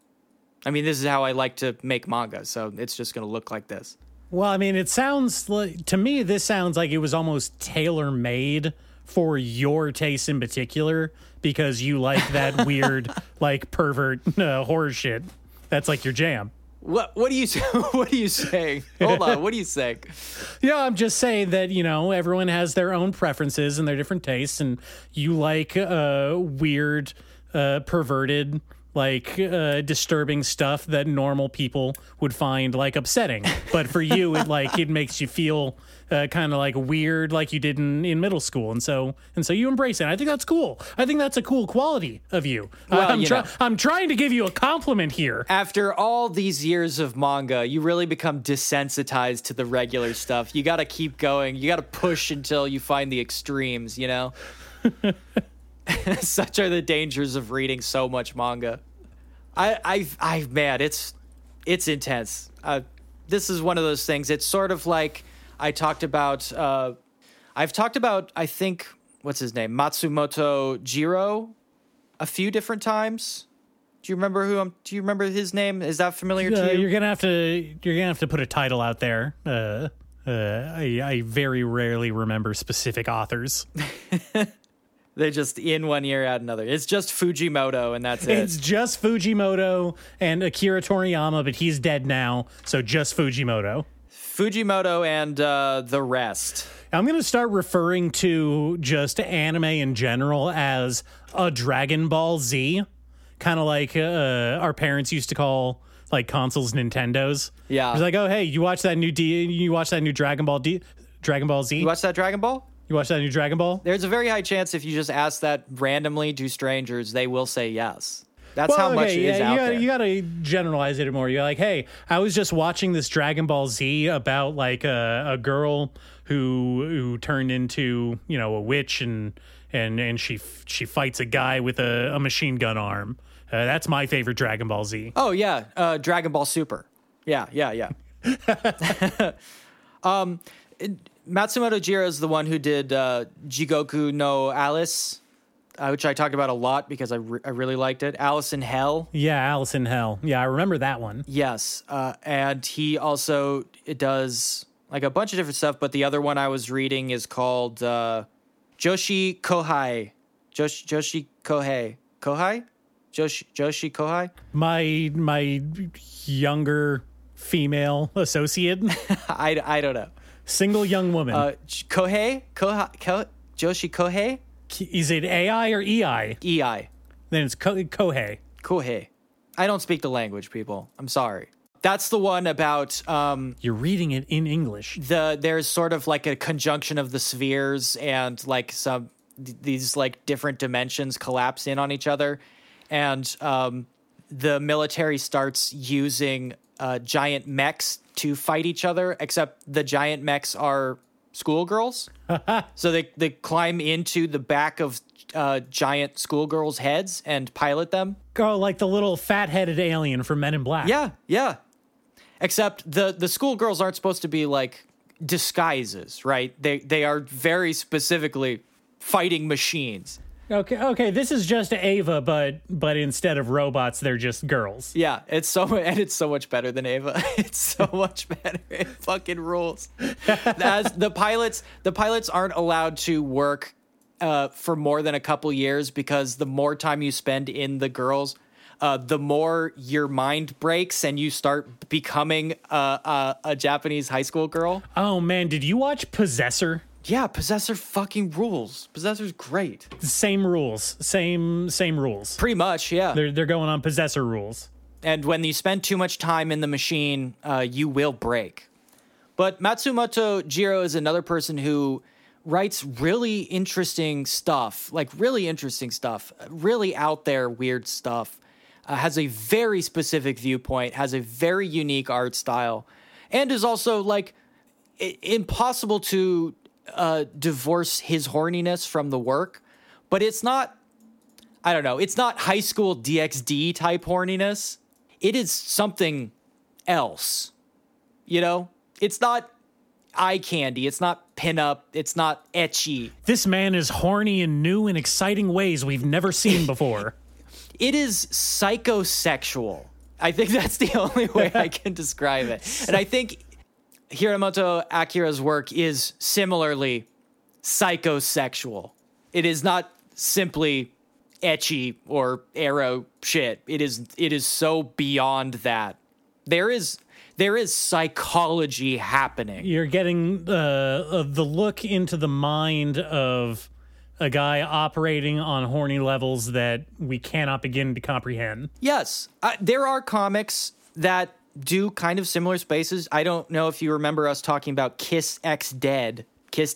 like to make manga, so it's just going to look like this. Well, I mean, it sounds like, to me, this sounds like it was almost tailor-made for your taste in particular, because you like that weird, like, pervert horror shit. That's like your jam. What are you saying? Hold on, what are you saying? Yeah, I'm just saying that, you know, everyone has their own preferences and their different tastes, and you like weird, perverted, like disturbing stuff that normal people would find like upsetting. But for you, it makes you feel kind of like weird, like you did in middle school, and so you embrace it. I think that's cool. I think that's a cool quality of you. Well, I'm trying to give you a compliment here. After all these years of manga, you really become desensitized to the regular stuff. You got to keep going. You got to push until you find the extremes. You know. Such are the dangers of reading so much manga. Man, it's intense. this is one of those things. It's sort of like I've talked about, I think, what's his name? Matsumoto Jiro a few different times. Do you remember his name? Is that familiar to you? You're gonna have to put a title out there. I very rarely remember specific authors. They're just in one ear, out another. It's just Fujimoto, and that's it. It's just Fujimoto and Akira Toriyama, but he's dead now, so just Fujimoto. Fujimoto and the rest. I'm going to start referring to just anime in general as a Dragon Ball Z, kind of like our parents used to call like consoles Nintendos. Yeah. It's like, oh hey, you watch that new Dragon Ball Z? You watch that Dragon Ball? You watch that new Dragon Ball? There's a very high chance if you just ask that randomly to strangers, they will say yes. That's how much it is out there. You gotta generalize it more. You're like, hey, I was just watching this Dragon Ball Z about like a girl who turned into, you know, a witch and she fights a guy with a machine gun arm. That's my favorite Dragon Ball Z. Oh yeah, Dragon Ball Super. Yeah. Matsumoto Jiro is the one who did Jigoku no Alice, which I talked about a lot because I really liked it. Alice in Hell. Yeah, Alice in Hell. Yeah, I remember that one. Yes, and he also does like a bunch of different stuff, but the other one I was reading is called Joshi Kohai. Joshi Kohai. Kohai? Joshi Kohai? My younger female associate. I don't know. Single young woman. Joshi Kohei? Is it AI or EI? EI. Then it's Kohei. Kohei. I don't speak the language, people. I'm sorry. That's the one about You're reading it in English. There's sort of like a conjunction of the spheres and like these like different dimensions collapse in on each other, and the military starts using giant mechs to fight each other, except the giant mechs are schoolgirls. So they climb into the back of giant schoolgirls' heads and pilot them. Oh, like the little fat-headed alien from Men in Black. Yeah. Except the schoolgirls aren't supposed to be like disguises, right? They are very specifically fighting machines. Okay. This is just Ava, but instead of robots, they're just girls. Yeah, it's so much better than Ava. It's so much better. It fucking rules. As the pilots aren't allowed to work for more than a couple years because the more time you spend in the girls, the more your mind breaks and you start becoming a Japanese high school girl. Oh man, did you watch Possessor? Yeah, Possessor fucking rules. Possessor's great. Same rules. Same rules. Pretty much, yeah. They're going on Possessor rules. And when you spend too much time in the machine, you will break. But Matsumoto Jiro is another person who writes really interesting stuff, really out there, weird stuff, has a very specific viewpoint, has a very unique art style, and is also like impossible to divorce his horniness from the work. But it's not, I don't know, it's not high school DxD type horniness. It is something else, you know? It's not eye candy. It's not pinup. It's not etchy. This man is horny in new and exciting ways we've never seen before. It is psychosexual. I think that's the only way I can describe it. And I think Hiramoto Akira's work is similarly psychosexual. It is not simply etchy or arrow shit. It is so beyond that. There is psychology happening. You're getting the look into the mind of a guy operating on horny levels that we cannot begin to comprehend. Yes, there are comics that do kind of similar spaces. I don't know if you remember us talking about Kiss Dead,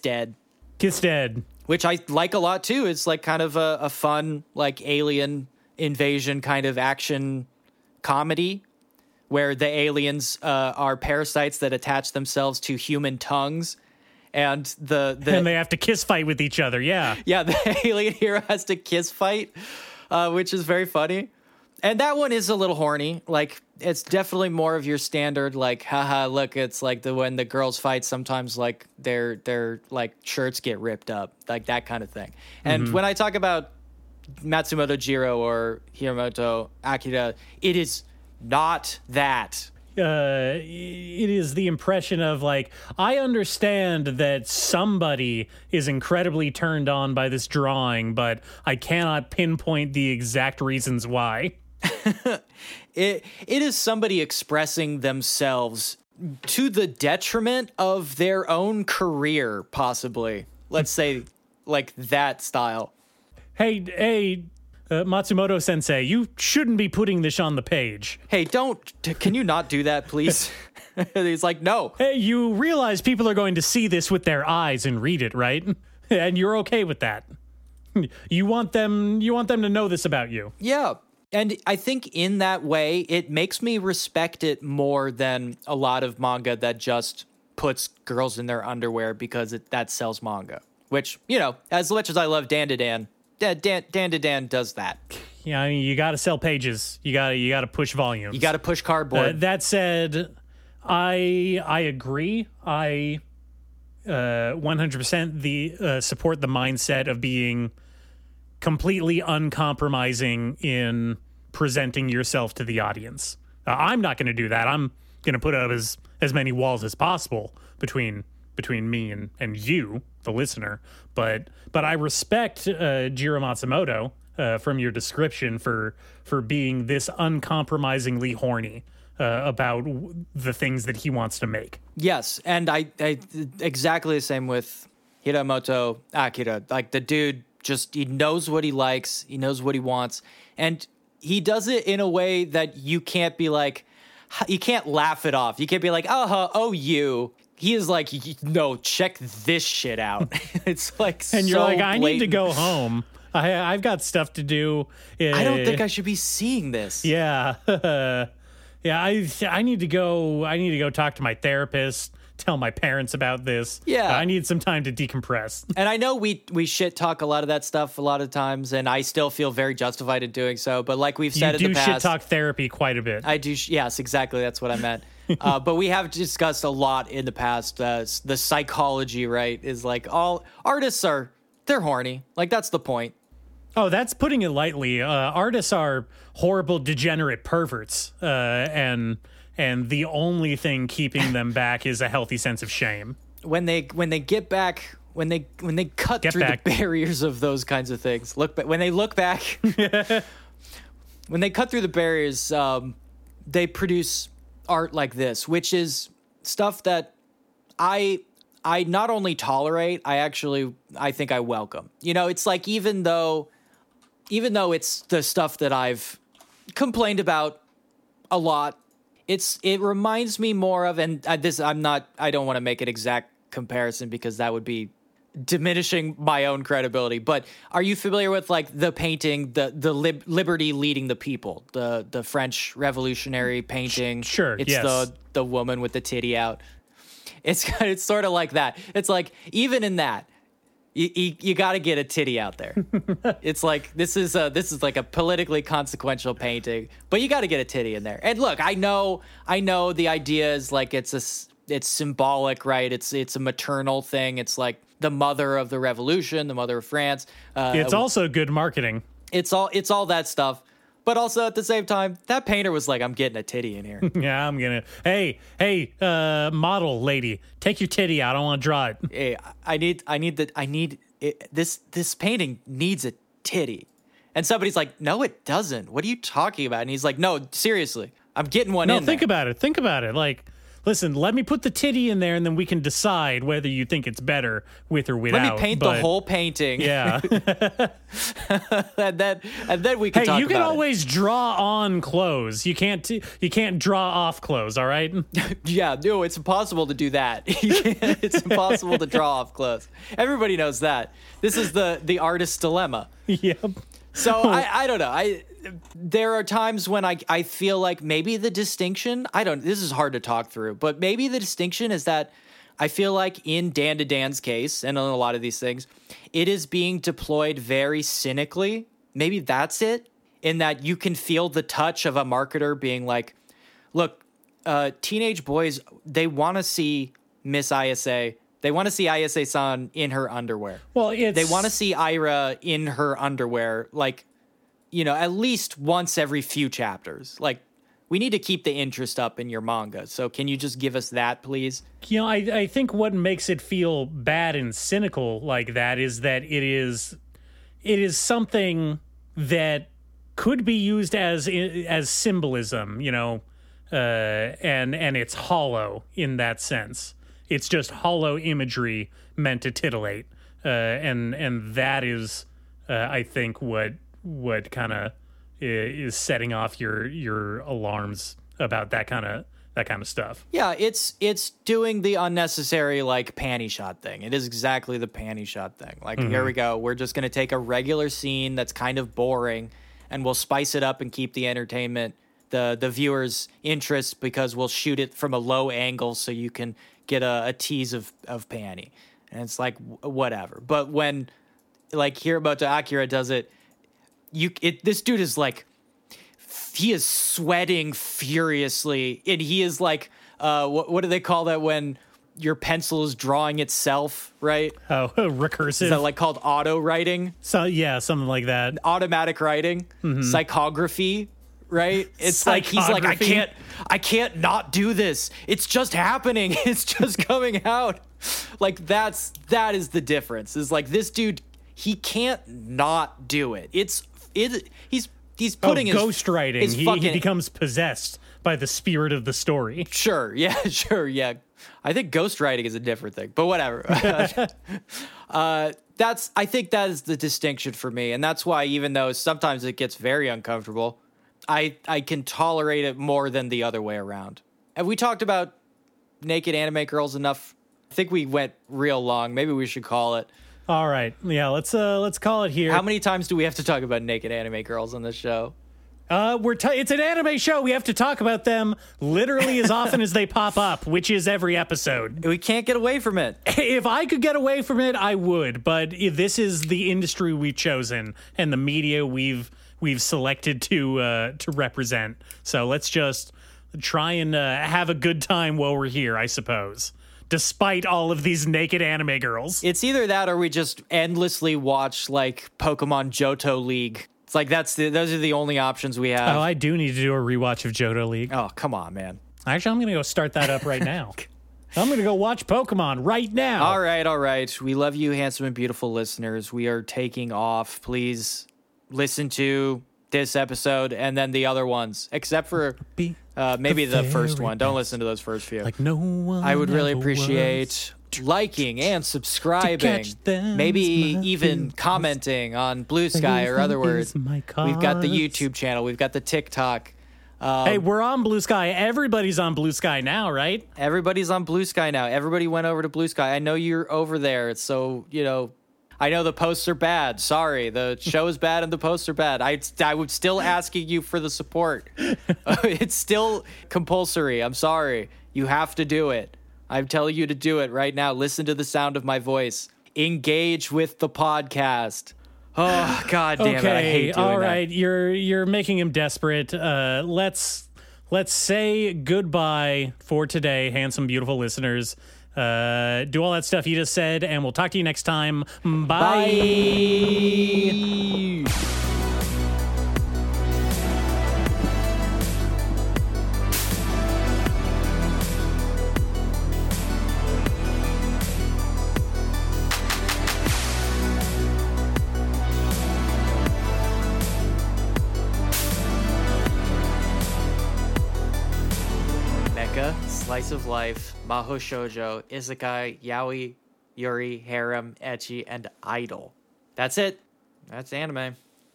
which I like a lot too. It's like kind of a fun like alien invasion kind of action comedy where the aliens are parasites that attach themselves to human tongues, and and they have to kiss fight with each other. Yeah, the alien hero has to kiss fight, which is very funny. And that one is a little horny. Like, it's definitely more of your standard, like, haha, look, it's like when the girls fight, sometimes like their like shirts get ripped up, like that kind of thing. And when I talk about Matsumoto Jiro or Hiromoto Akira, it is not that. It is the impression of like, I understand that somebody is incredibly turned on by this drawing, but I cannot pinpoint the exact reasons why. It is somebody expressing themselves to the detriment of their own career, possibly. Let's say like that style. Hey, Matsumoto Sensei, you shouldn't be putting this on the page. Hey, can you not do that, please? He's like, no. Hey, you realize people are going to see this with their eyes and read it, right? And you're okay with that. You want them to know this about you. Yeah. And I think in that way, it makes me respect it more than a lot of manga that just puts girls in their underwear because that sells manga. Which, you know, as much as I love Dan to Dan, Dan to Dan does that. Yeah, I mean, you got to sell pages. You got to push volumes. You got to push cardboard. That said, I agree. I 100% support the mindset of being completely uncompromising in presenting yourself to the audience. I'm not going to do that. I'm going to put up as many walls as possible between me and you, the listener. But I respect Jiro Matsumoto from your description for being this uncompromisingly horny about the things that he wants to make. Yes, and I exactly the same with Hiromoto Akira. Like, the dude he knows what he likes, he knows what he wants, and he does it in a way that you can't be like, you can't laugh it off. You can't be like, oh, you. He is like, no, check this shit out. It's like, and so you're like, I blatant. need to go home. I've got stuff to do. I don't think I should be seeing this. Yeah. Yeah, I need to go talk to my therapist, tell my parents about this. Yeah. I need some time to decompress. And I know we shit talk a lot of that stuff a lot of times, and I still feel very justified in doing so. But like we've said in the past, you do shit talk therapy quite a bit. I do. Yes, exactly. That's what I meant. But we have discussed a lot in the past. The psychology, right, is like all artists they're horny. Like, that's the point. Oh, that's putting it lightly. Artists are horrible, degenerate perverts, and the only thing keeping them back is a healthy sense of shame. When they get back, when they cut through the barriers of those kinds of things, when they look back, when they cut through the barriers, they produce art like this, which is stuff that I not only tolerate, I think I welcome. You know, it's like even though it's the stuff that I've complained about a lot, it reminds me more of, and I don't want to make an exact comparison because that would be diminishing my own credibility. But are you familiar with like the painting, the Liberty Leading the People, the French Revolutionary painting? Sure. It's yes. the woman with the titty out. It's sort of like that. It's like, even in that, you got to get a titty out there. It's like this is like a politically consequential painting, but you got to get a titty in there. And look, I know the idea is like it's symbolic, right? It's a maternal thing. It's like the mother of the revolution, the mother of France. It's also good marketing. It's all that stuff. But also at the same time, that painter was like, I'm getting a titty in here. Yeah, I'm gonna. Hey, model lady, take your titty out. I don't want to draw it. Hey, this painting needs a titty. And somebody's like, no, it doesn't. What are you talking about? And he's like, no, seriously, I'm getting one in. No, think about it. Like, listen, let me put the titty in there, and then we can decide whether you think it's better with or without. Let me paint the whole painting. Yeah. and then we can talk about it. Hey, you can always draw on clothes. You can't draw off clothes, all right? Yeah, no, it's impossible to do that. It's impossible to draw off clothes. Everybody knows that. This is the artist's dilemma. Yep. So I don't know. There are times when I feel like maybe the distinction, this is hard to talk through, but maybe the distinction is that I feel like in Dan to Dan's case, and on a lot of these things, it is being deployed very cynically. Maybe that's it. in that you can feel the touch of a marketer being like, look, teenage boys, they want to see Miss ISA. They want to see Ayase-san in her underwear. Well, they want to see Aira in her underwear, like, you know, at least once every few chapters. Like, we need to keep the interest up in your manga. So can you just give us that, please? You know, I think what makes it feel bad and cynical like that is that it is something that could be used as symbolism, you know, and it's hollow in that sense. It's just hollow imagery meant to titillate, and that is, I think, what kind of is setting off your alarms about that kind of stuff. Yeah, it's doing the unnecessary like panty shot thing. It is exactly the panty shot thing. Like, here we go. We're just gonna take a regular scene that's kind of boring, and we'll spice it up and keep the entertainment, the viewer's interest, because we'll shoot it from a low angle so you can get a tease of panty. And it's like, whatever. But when, like, Hiromoto Akira does it, this dude is like, he is sweating furiously, and he is like, what do they call that when your pencil is drawing itself, right? Oh, recursive. Is that like called auto writing? So yeah, something like that. Automatic writing, psychography, right? It's like he's like, I can't not do this. It's just happening. It's just coming out. Like that is the difference. Is like, this dude, he can't not do it. He's putting his ghostwriting. He becomes possessed by the spirit of the story. Sure, yeah. I think ghostwriting is a different thing, but whatever. I think that is the distinction for me, and that's why, even though sometimes it gets very uncomfortable, I can tolerate it more than the other way around. Have we talked about naked anime girls enough? I think we went real long. Maybe we should call it. All right. Yeah, let's call it here. How many times do we have to talk about naked anime girls on this show? It's an anime show. We have to talk about them literally as often as they pop up, which is every episode. We can't get away from it. If I could get away from it, I would. But this is the industry we've chosen and the media we've selected to represent. So let's just try and have a good time while we're here, I suppose. Despite all of these naked anime girls. It's either that or we just endlessly watch like Pokemon Johto League. It's like those are the only options we have. Oh, I do need to do a rewatch of Johto League. Oh, come on, man. Actually, I'm going to go start that up right now. I'm going to go watch Pokemon right now. All right. We love you, handsome and beautiful listeners. We are taking off. Please listen to this episode and then the other ones, except for maybe the first one. Don't listen to those first few. Like no one. I would really appreciate liking and subscribing, maybe even commenting on Blue Sky or other words. We've got the YouTube channel. We've got the TikTok. Hey, we're on Blue Sky. Everybody's on Blue Sky now, right? Everybody's on Blue Sky now. Everybody went over to Blue Sky. I know you're over there. So, you know, I know the posts are bad. Sorry, the show is bad and the posts are bad. I would still asking you for the support. It's still compulsory. I'm sorry. You have to do it. I'm telling you to do it right now. Listen to the sound of my voice. Engage with the podcast. Oh, God damn it. I hate doing all that. Right. You're making him desperate. Let's say goodbye for today, handsome, beautiful listeners. Do all that stuff you just said, and we'll talk to you next time. Bye. Slice of life, Maho Shoujo, Isekai, Yaoi, Yuri, Harem, Ecchi, and Idol. That's it. That's anime.